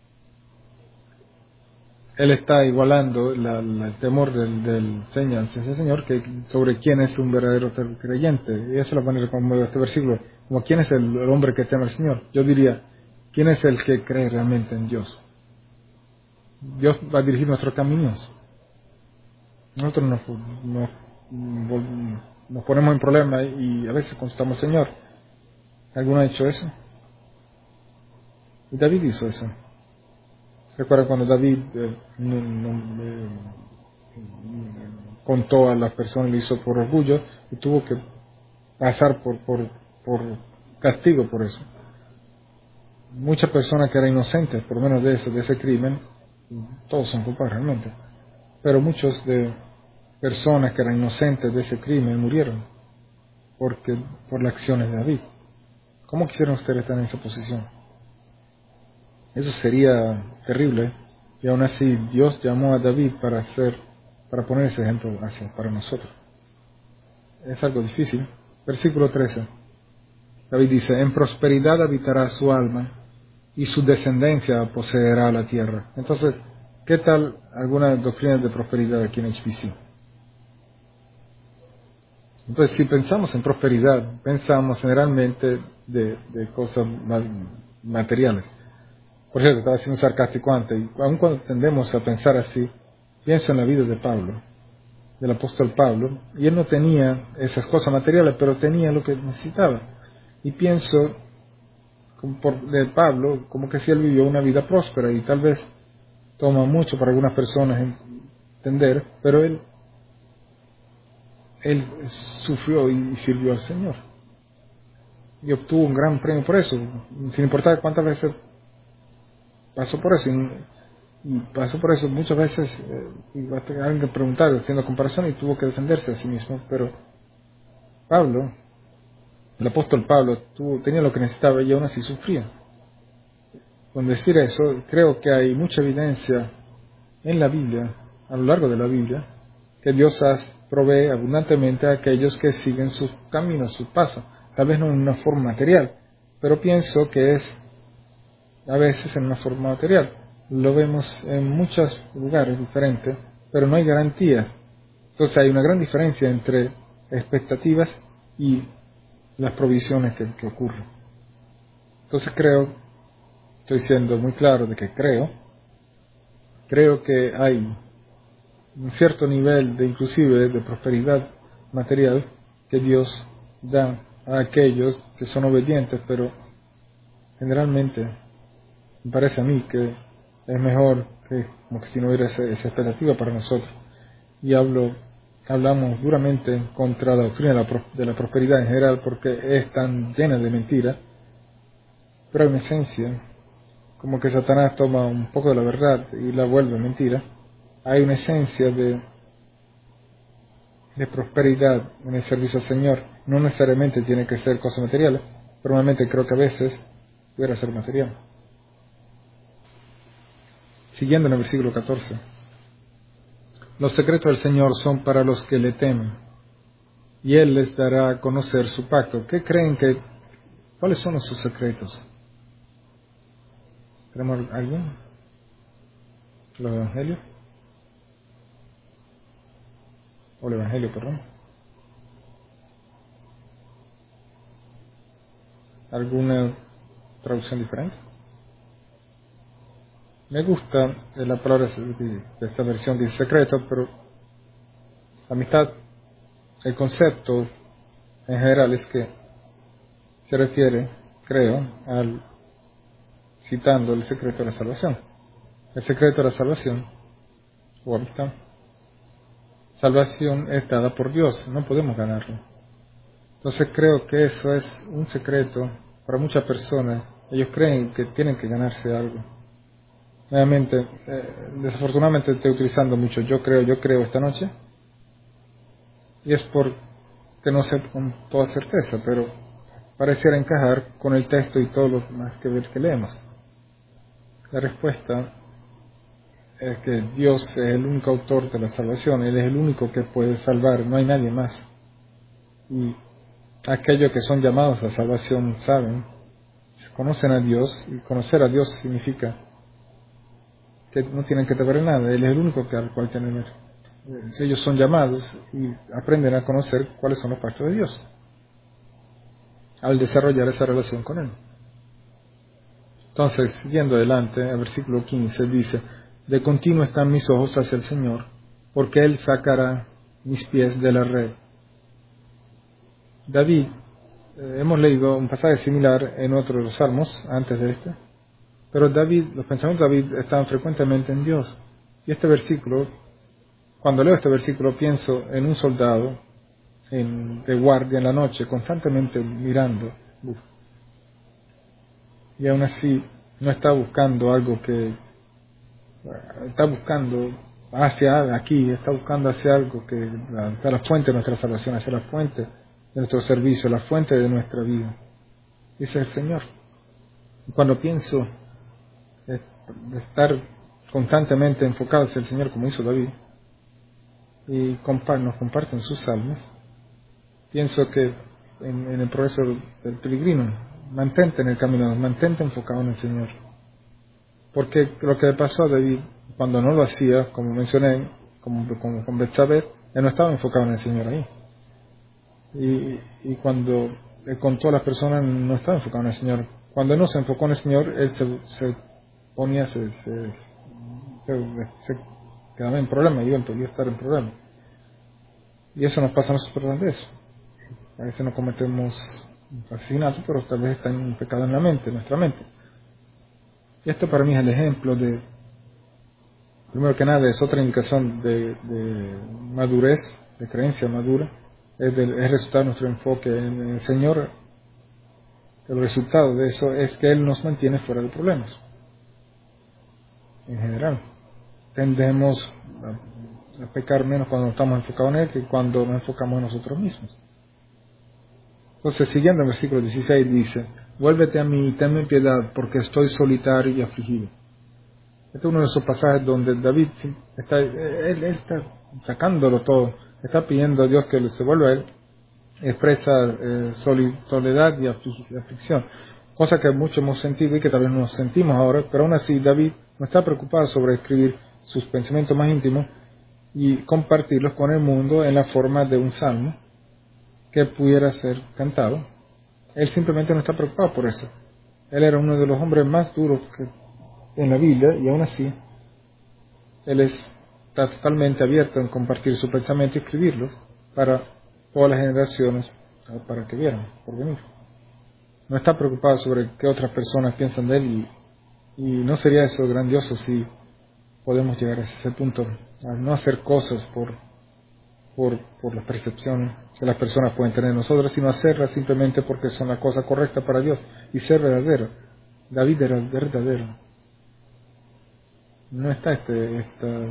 Él está igualando la, la, el temor del, del Señor, ese Señor, que sobre quién es un verdadero creyente. Y esa es la manera como este versículo, como quién es el, el hombre que teme al Señor. Yo diría, ¿quién es el que cree realmente en Dios? Dios va a dirigir nuestros caminos. Nosotros nos, nos, nos ponemos en problema y a veces consultamos al Señor. ¿Alguno ha hecho eso? Y David hizo eso. Recuerda cuando David eh, no, no, eh, contó a las personas, lo hizo por orgullo y tuvo que pasar por, por, por castigo por eso. Muchas personas que eran inocentes, por lo menos de, eso, de ese crimen, todos son culpables realmente, pero muchos de personas que eran inocentes de ese crimen murieron porque por las acciones de David. ¿Cómo quisieran ustedes estar en esa posición? Eso sería terrible, y aún así Dios llamó a David para hacer, para poner ese ejemplo hacia, para nosotros. Es algo difícil. Versículo trece. David dice, en prosperidad habitará su alma, y su descendencia poseerá la tierra. Entonces, ¿qué tal algunas doctrinas de prosperidad aquí en H B C? Entonces, si pensamos en prosperidad, pensamos generalmente de, de cosas materiales. Por cierto, estaba siendo sarcástico antes, y aun cuando tendemos a pensar así, pienso en la vida de Pablo, del apóstol Pablo, y él no tenía esas cosas materiales, pero tenía lo que necesitaba. Y pienso como por, de Pablo como que si él vivió una vida próspera, y tal vez toma mucho para algunas personas entender, pero él, él sufrió y sirvió al Señor. Y obtuvo un gran premio por eso, sin importar cuántas veces pasó por eso, y, y pasó por eso muchas veces, eh, y va a tener alguien que preguntar, haciendo comparación, y tuvo que defenderse a sí mismo, pero Pablo, el apóstol Pablo, tuvo, tenía lo que necesitaba y aún así sufría. con decir eso, creo que hay mucha evidencia en la Biblia, a lo largo de la Biblia, que Dios provee abundantemente a aquellos que siguen sus caminos, sus pasos, tal vez no en una forma material, pero pienso que es a veces en una forma material. Lo vemos en muchos lugares diferentes, pero no hay garantías. Entonces hay una gran diferencia entre expectativas y las provisiones que, que ocurren. Entonces creo, estoy siendo muy claro de que creo, creo que hay un cierto nivel de inclusive de prosperidad material que Dios da a aquellos que son obedientes, pero generalmente me parece a mí que es mejor que como que si no hubiera esa, esa expectativa para nosotros. Y hablo, hablamos duramente contra la doctrina de la, de la prosperidad en general porque es tan llena de mentiras, pero hay una esencia, como que Satanás toma un poco de la verdad y la vuelve mentira. Hay una esencia de, de prosperidad en el servicio al Señor. No necesariamente tiene que ser cosas materiales, pero normalmente creo que a veces pudiera ser material. Siguiendo en el versículo catorce. Los secretos del Señor son para los que le temen, y Él les dará a conocer su pacto. ¿Qué creen que, cuáles son esos secretos? ¿Tenemos alguien? ¿Los evangelios? O el evangelio, perdón. ¿Alguna traducción diferente? Me gusta la palabra de esta versión dice secreto, pero la mitad, el concepto en general es que se refiere, creo, al citando el secreto de la salvación. El secreto de la salvación, o amistad, salvación es dada por Dios, no podemos ganarlo. Entonces creo que eso es un secreto para muchas personas. Ellos creen que tienen que ganarse algo. Nuevamente, eh, desafortunadamente estoy utilizando mucho yo creo, yo creo esta noche, y es porque no sé con toda certeza, pero pareciera encajar con el texto y todo lo más que, que leemos. La respuesta es que Dios es el único autor de la salvación, Él es el único que puede salvar, no hay nadie más. Y aquellos que son llamados a salvación saben, conocen a Dios, y conocer a Dios significa que no tienen que temer nada, Él es el único que al cual temer. Ellos son llamados y aprenden a conocer cuáles son los pactos de Dios al desarrollar esa relación con Él. Entonces, siguiendo adelante, el versículo quince dice: de continuo están mis ojos hacia el Señor, porque Él sacará mis pies de la red. David, eh, hemos leído un pasaje similar en otro de los salmos antes de este, pero David, los pensamientos de David estaban frecuentemente en Dios. Y este versículo, cuando leo este versículo, pienso en un soldado en, de guardia en la noche, constantemente mirando. Uf. Y aún así no está buscando algo que... Está buscando hacia aquí, está buscando hacia algo que... Hacia la fuente de nuestra salvación, hacia la fuente de nuestro servicio, la fuente de nuestra vida. Dice el Señor. Y cuando pienso de estar constantemente enfocado hacia el Señor, como hizo David, y nos comparten sus salmos, pienso que en, en el progreso del peregrino, mantente en el camino, mantente enfocado en el Señor. Porque lo que le pasó a David, cuando no lo hacía, como mencioné, como, como con Betsabé, él no estaba enfocado en el Señor ahí. Y, y cuando él contó a las personas, no estaba enfocado en el Señor. Cuando no se enfocó en el Señor, él se, se ponía, se, se, se, se quedaba en problema, iba a estar en problema. Y eso nos pasa a nosotros también. A veces no cometemos asesinato, pero tal vez está un pecado en la mente, en nuestra mente. Y esto para mí es el ejemplo de, primero que nada, es otra indicación de, de madurez, de creencia madura, es, del, es resultado de nuestro enfoque en el Señor. El resultado de eso es que Él nos mantiene fuera de problemas. En general, tendemos a, a pecar menos cuando estamos enfocados en Él que cuando nos enfocamos en nosotros mismos. Entonces, siguiendo el versículo dieciséis, dice: vuélvete a mí y tenme piedad, porque estoy solitario y afligido. Este es uno de esos pasajes donde David está, él, él está sacándolo todo, está pidiendo a Dios que se vuelva a él, expresa eh, soledad y aflicción, cosa que muchos hemos sentido y que tal vez no sentimos ahora, pero aún así David no está preocupado sobre escribir sus pensamientos más íntimos y compartirlos con el mundo en la forma de un salmo que pudiera ser cantado. Él simplemente no está preocupado por eso. Él era uno de los hombres más duros que en la Biblia, y aún así él está totalmente abierto en compartir su pensamiento y escribirlo para todas las generaciones, para que vieran por venir. No está preocupado sobre qué otras personas piensan de él, y, y no sería eso grandioso si podemos llegar a ese punto, a no hacer cosas por, por, por las percepciones que las personas pueden tener de nosotros, sino hacerlas simplemente porque son la cosa correcta para Dios y ser verdadero. David era verdadero. No está este, esta,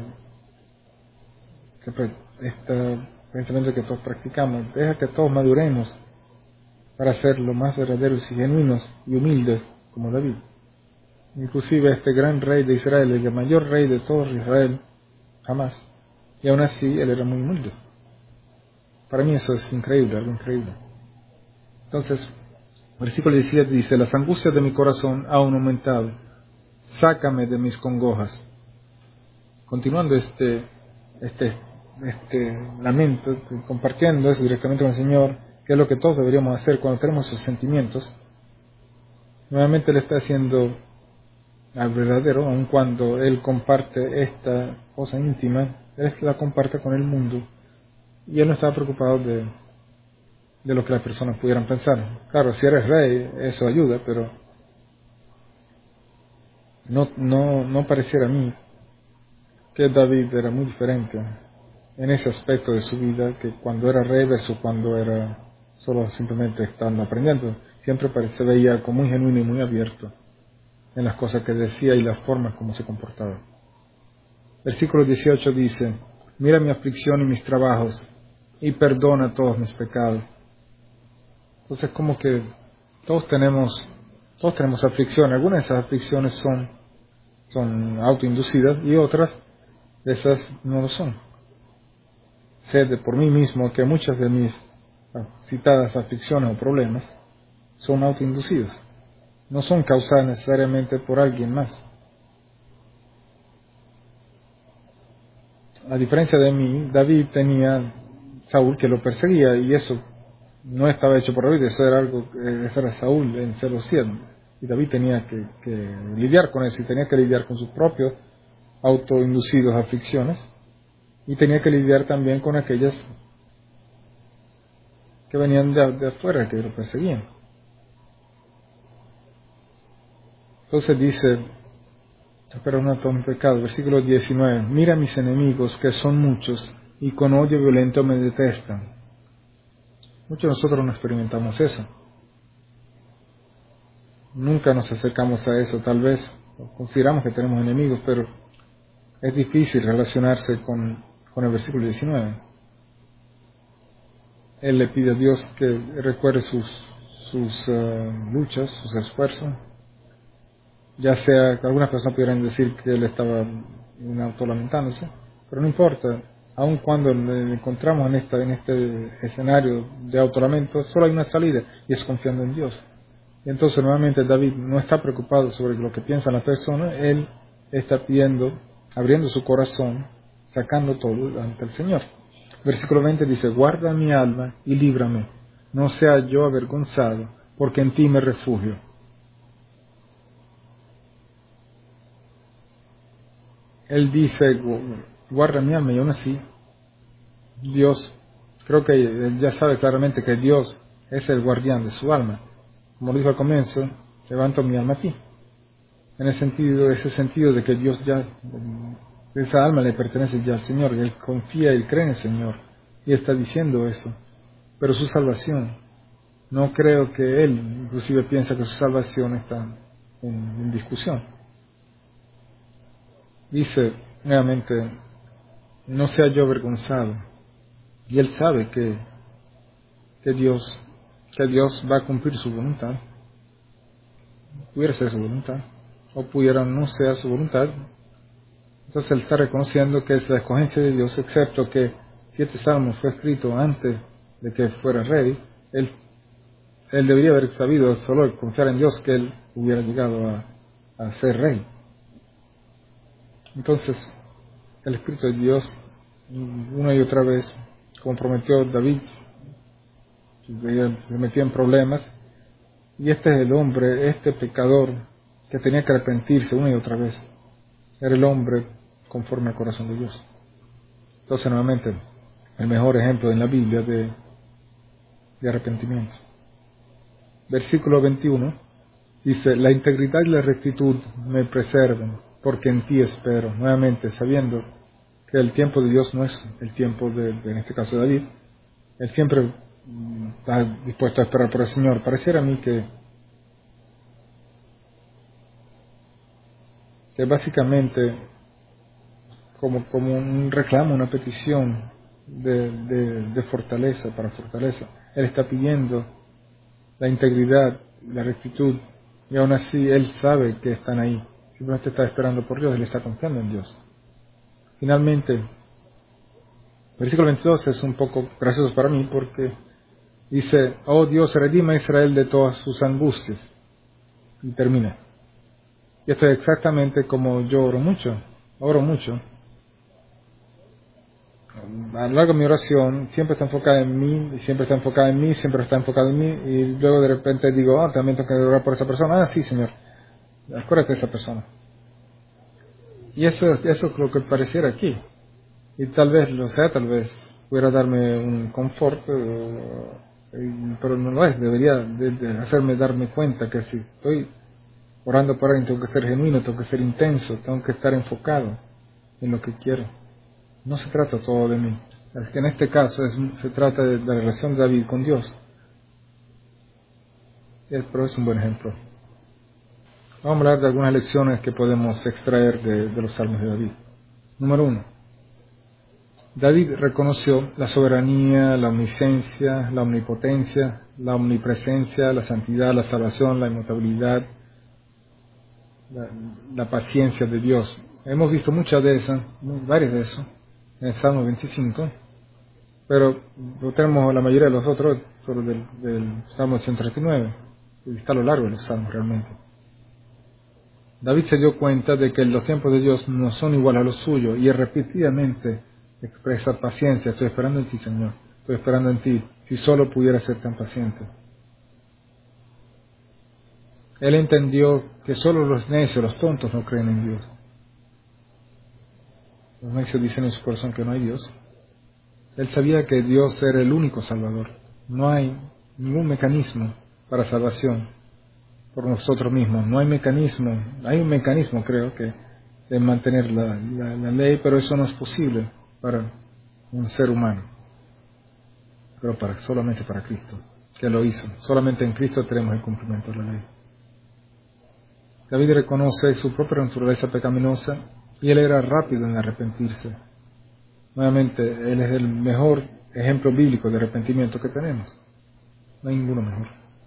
este pensamiento que todos practicamos. Deja que todos maduremos para ser lo más verdaderos y genuinos y humildes como David. Inclusive este gran rey de Israel, el mayor rey de todo Israel, jamás. Y aún así él era muy humilde. Para mí eso es increíble, algo increíble. Entonces, versículo diecisiete dice: las angustias de mi corazón han aumentado. Sácame de mis congojas. Continuando este, este, este lamento, compartiendo eso directamente con el Señor, que es lo que todos deberíamos hacer cuando tenemos esos sentimientos, nuevamente le está haciendo al verdadero, aun cuando Él comparte esta cosa íntima, Él la comparte con el mundo, y Él no estaba preocupado de, de lo que las personas pudieran pensar. Claro, si eres rey, eso ayuda, pero no, no, no pareciera a mí que David era muy diferente en ese aspecto de su vida que cuando era rey versus cuando era solo simplemente estando aprendiendo. Siempre se veía como muy genuino y muy abierto en las cosas que decía y las formas como se comportaba. Versículo dieciocho dice: mira mi aflicción y mis trabajos y perdona todos mis pecados. Entonces, como que todos tenemos todos tenemos aflicción. Algunas de esas aflicciones son, son autoinducidas y otras de esas no lo son. Sé de por mí mismo que muchas de mis citadas aflicciones o problemas son autoinducidas. No son causadas necesariamente por alguien más. A diferencia de mí, David tenía Saúl que lo perseguía, y eso no estaba hecho por David, eso era algo, eso era Saúl en celo cien. Y David tenía que, que lidiar con eso, y tenía que lidiar con sus propios autoinducidos aflicciones, y tenía que lidiar también con aquellas que venían de, de afuera, que lo perseguían. Entonces dice, pero no todo mi pecado, versículo diecinueve: mira mis enemigos, que son muchos, y con odio violento me detestan. Muchos de nosotros no experimentamos eso. Nunca nos acercamos a eso. Tal vez consideramos que tenemos enemigos, pero es difícil relacionarse con, con el versículo diecinueve. Él le pide a Dios que recuerde sus, sus uh, luchas, sus esfuerzos. Ya sea que algunas personas pudieran decir que él estaba autolamentándose, pero no importa. Aun cuando le encontramos en, esta, en este escenario de autolamento, solo hay una salida, y es confiando en Dios. Y entonces nuevamente David no está preocupado sobre lo que piensan las personas, él está pidiendo, abriendo su corazón, sacando todo ante el Señor. Versículo veinte dice: guarda mi alma y líbrame, no sea yo avergonzado, porque en ti me refugio. Él dice: guarda mi alma, y aún así Dios, creo que él ya sabe claramente que Dios es el guardián de su alma. Como lo dijo al comienzo, levanto mi alma a ti. En ese sentido, ese sentido de que Dios ya, esa alma le pertenece ya al Señor, y él confía y cree en el Señor, y está diciendo eso. Pero su salvación, no creo que él inclusive piensa que su salvación está en, en discusión. Dice nuevamente: no sea yo avergonzado. Y él sabe que, que Dios, que Dios va a cumplir su voluntad. pudiera ser su voluntad, o pudiera no ser su voluntad. Entonces él está reconociendo que es la escogencia de Dios, excepto que si este salmo fue escrito antes de que fuera rey, él, él debería haber sabido solo confiar en Dios que él hubiera llegado a, a ser rey. Entonces, el Espíritu de Dios, una y otra vez, como prometió David, se metía en problemas, y este es el hombre, este pecador, que tenía que arrepentirse una y otra vez, era el hombre conforme al corazón de Dios. Entonces, nuevamente, el mejor ejemplo en la Biblia de, de arrepentimiento. Versículo veintiuno, dice, la integridad y la rectitud me preserven, porque en ti espero. Nuevamente, sabiendo que el tiempo de Dios no es el tiempo de, de en este caso de David, él siempre está dispuesto a esperar por el Señor. Pareciera a mí que, que básicamente como, como un reclamo, una petición de, de, de fortaleza, para fortaleza. Él está pidiendo la integridad, la rectitud, y aún así él sabe que están ahí. Simplemente está esperando por Dios, él está confiando en Dios. Finalmente, versículo veintidós es un poco gracioso para mí porque dice, oh Dios, redima a Israel de todas sus angustias. Y termina. Y esto es exactamente como yo oro mucho, oro mucho. A lo largo de mi oración siempre está enfocada en mí, y siempre está enfocada en mí, siempre está enfocada en mí, y luego de repente digo, ah, también tengo que orar por esa persona. Ah, sí, Señor, acuérdate de esa persona. Y eso, eso es lo que pareciera aquí. Y tal vez lo sea, tal vez pudiera darme un confort, pero, pero no lo es. Debería de, de hacerme darme cuenta que si estoy orando por alguien, tengo que ser genuino, tengo que ser intenso, tengo que estar enfocado en lo que quiero. No se trata todo de mí. Es que en este caso es, se trata de la relación de David con Dios. Es, pero es un buen ejemplo. Vamos a hablar de algunas lecciones que podemos extraer de, de los salmos de David. Número uno. David reconoció la soberanía, la omnisciencia, la omnipotencia, la omnipresencia, la santidad, la salvación, la inmutabilidad, la, la paciencia de Dios. Hemos visto muchas de esas, varias de eso, en el Salmo veinticinco, pero no tenemos la mayoría de los otros, solo del, del Salmo ciento treinta y nueve, y está a lo largo de los salmos realmente. David se dio cuenta de que los tiempos de Dios no son iguales a los suyos, y repetidamente expresa paciencia. Estoy esperando en ti, Señor, estoy esperando en ti, si solo pudiera ser tan paciente. Él entendió que solo los necios, los tontos no creen en Dios. Los necios dicen en su corazón que no hay Dios. Él sabía que Dios era el único Salvador. No hay ningún mecanismo para salvación por nosotros mismos. No hay mecanismo, hay un mecanismo creo que de mantener la, la, la ley, pero eso no es posible para un ser humano, pero para, solamente para Cristo, que lo hizo. Solamente en Cristo tenemos el cumplimiento de la ley. David reconoce su propia naturaleza pecaminosa y él era rápido en arrepentirse. Nuevamente, él es el mejor ejemplo bíblico de arrepentimiento que tenemos. No hay ninguno mejor.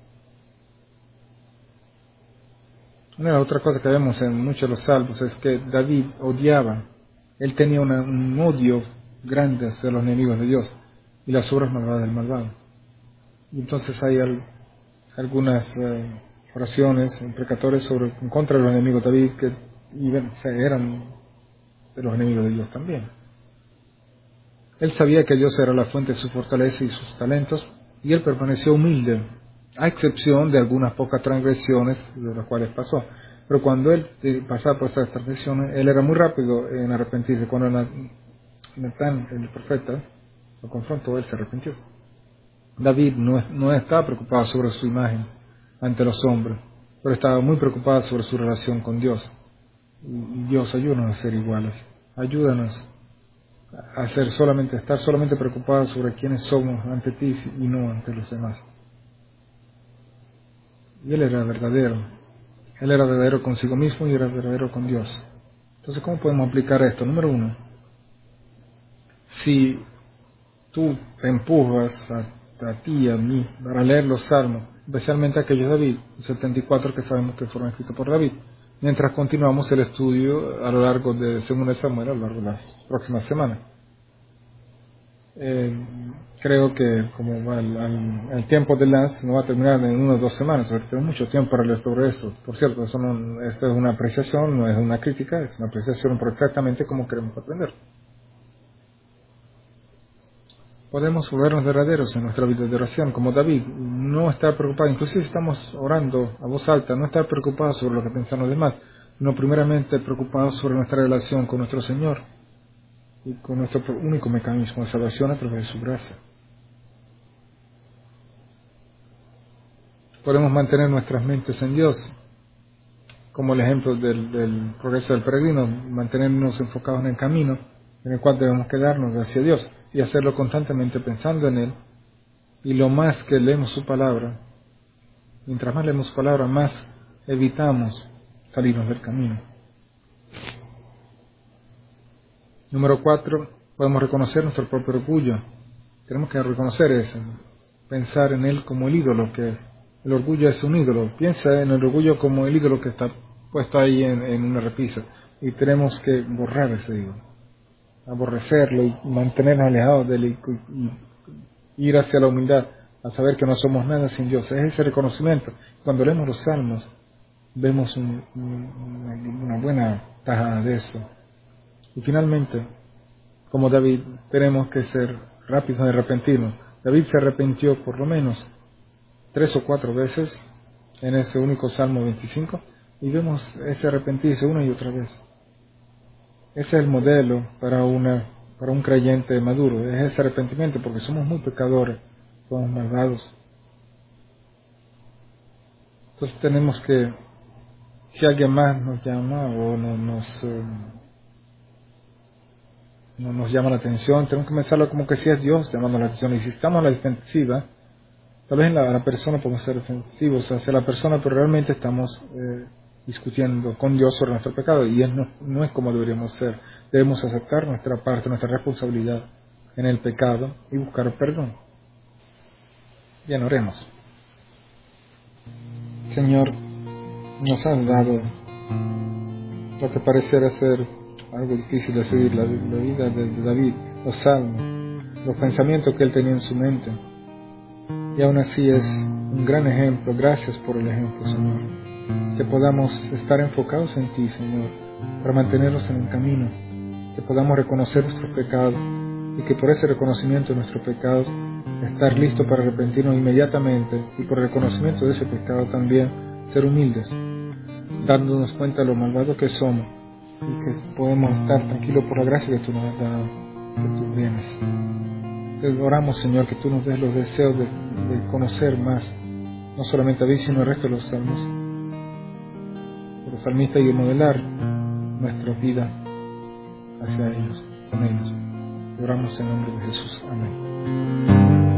Una de las otras cosas que vemos en muchos de los salmos es que David odiaba, él tenía una, un odio grande hacia los enemigos de Dios y las obras malvadas del malvado. Y entonces hay al, algunas eh, oraciones imprecatorias sobre, en contra de los enemigos de David que iban, o sea, eran de los enemigos de Dios también. Él sabía que Dios era la fuente de su fortaleza y sus talentos, y él permaneció humilde, a excepción de algunas pocas transgresiones de las cuales pasó. Pero cuando él pasaba por esas transgresiones, él era muy rápido en arrepentirse. Cuando Natán, el profeta, lo confrontó, él se arrepintió. David no, no estaba preocupado sobre su imagen ante los hombres, pero estaba muy preocupado sobre su relación con Dios. Y Dios, ayúdanos a ser iguales. Ayúdanos a ser solamente, estar solamente preocupados sobre quiénes somos ante ti y no ante los demás. Y él era verdadero. Él era verdadero consigo mismo y era verdadero con Dios. Entonces, ¿cómo podemos aplicar esto? Número uno, si tú te empujas a a ti y a mí para leer los salmos, especialmente aquellos de David, los setenta y cuatro que sabemos que fueron escritos por David, mientras continuamos el estudio a lo largo de Segunda de Samuel, a lo largo de las próximas semanas. Eh, creo que como al, al, el tiempo de Lance no va a terminar en unas dos semanas, o sea, tengo mucho tiempo para leer sobre esto. Por cierto, eso no, esto es una apreciación, no es una crítica, es una apreciación por exactamente cómo queremos aprender. Podemos volvernos verdaderos en nuestra vida de oración, como David, no estar preocupado, inclusive si estamos orando a voz alta, no estar preocupado sobre lo que piensan los demás, sino primeramente preocupados sobre nuestra relación con nuestro Señor y con nuestro único mecanismo de salvación a través de su gracia. Podemos mantener nuestras mentes en Dios, como el ejemplo del, del progreso del peregrino, mantenernos enfocados en el camino en el cual debemos quedarnos hacia Dios y hacerlo constantemente pensando en Él. Y lo más que leemos su palabra, mientras más leemos su palabra, más evitamos salirnos del camino. Número cuatro, podemos reconocer nuestro propio orgullo. Tenemos que reconocer eso, pensar en él como el ídolo, que el orgullo es un ídolo. Piensa en el orgullo como el ídolo que está puesto ahí en, en una repisa, y tenemos que borrar ese ídolo, aborrecerlo y mantenernos alejados de él y, y ir hacia la humildad, a saber que no somos nada sin Dios. Es ese reconocimiento. Cuando leemos los salmos, vemos un, un, una buena tajada de eso. Y finalmente, como David, tenemos que ser rápidos en arrepentirnos. David se arrepintió por lo menos tres o cuatro veces en ese único Salmo veinticinco, y vemos ese arrepentirse una y otra vez. Ese es el modelo para, una, para un creyente maduro, es ese arrepentimiento, porque somos muy pecadores, somos malvados. Entonces tenemos que, si alguien más nos llama o no, nos... Eh, no nos llama la atención, tenemos que pensarlo como que si es Dios llamando la atención. Y si estamos a la defensiva, tal vez en la, la persona podemos ser defensivos hacia la persona, pero realmente estamos eh, discutiendo con Dios sobre nuestro pecado, y él no, no es como deberíamos ser. Debemos aceptar nuestra parte, nuestra responsabilidad en el pecado y buscar perdón. Bien, oremos. Señor, nos has dado lo que pareciera ser algo difícil de seguir, la, la vida de David, los salmos, los pensamientos que él tenía en su mente. Y aún así es un gran ejemplo. Gracias por el ejemplo, Señor. Que podamos estar enfocados en ti, Señor, para mantenernos en el camino. Que podamos reconocer nuestros pecados y que por ese reconocimiento de nuestros pecados, estar listos para arrepentirnos inmediatamente, y por el reconocimiento de ese pecado también ser humildes, dándonos cuenta de lo malvados que somos, y que podemos estar tranquilos por la gracia que tú nos has dado, que tú vienes. Te oramos, Señor, que tú nos des los deseos de, de conocer más, no solamente a David, sino el resto de los salmos, de los salmistas, y de modelar nuestra vida hacia ellos, con ellos. Te oramos en nombre de Jesús. Amén.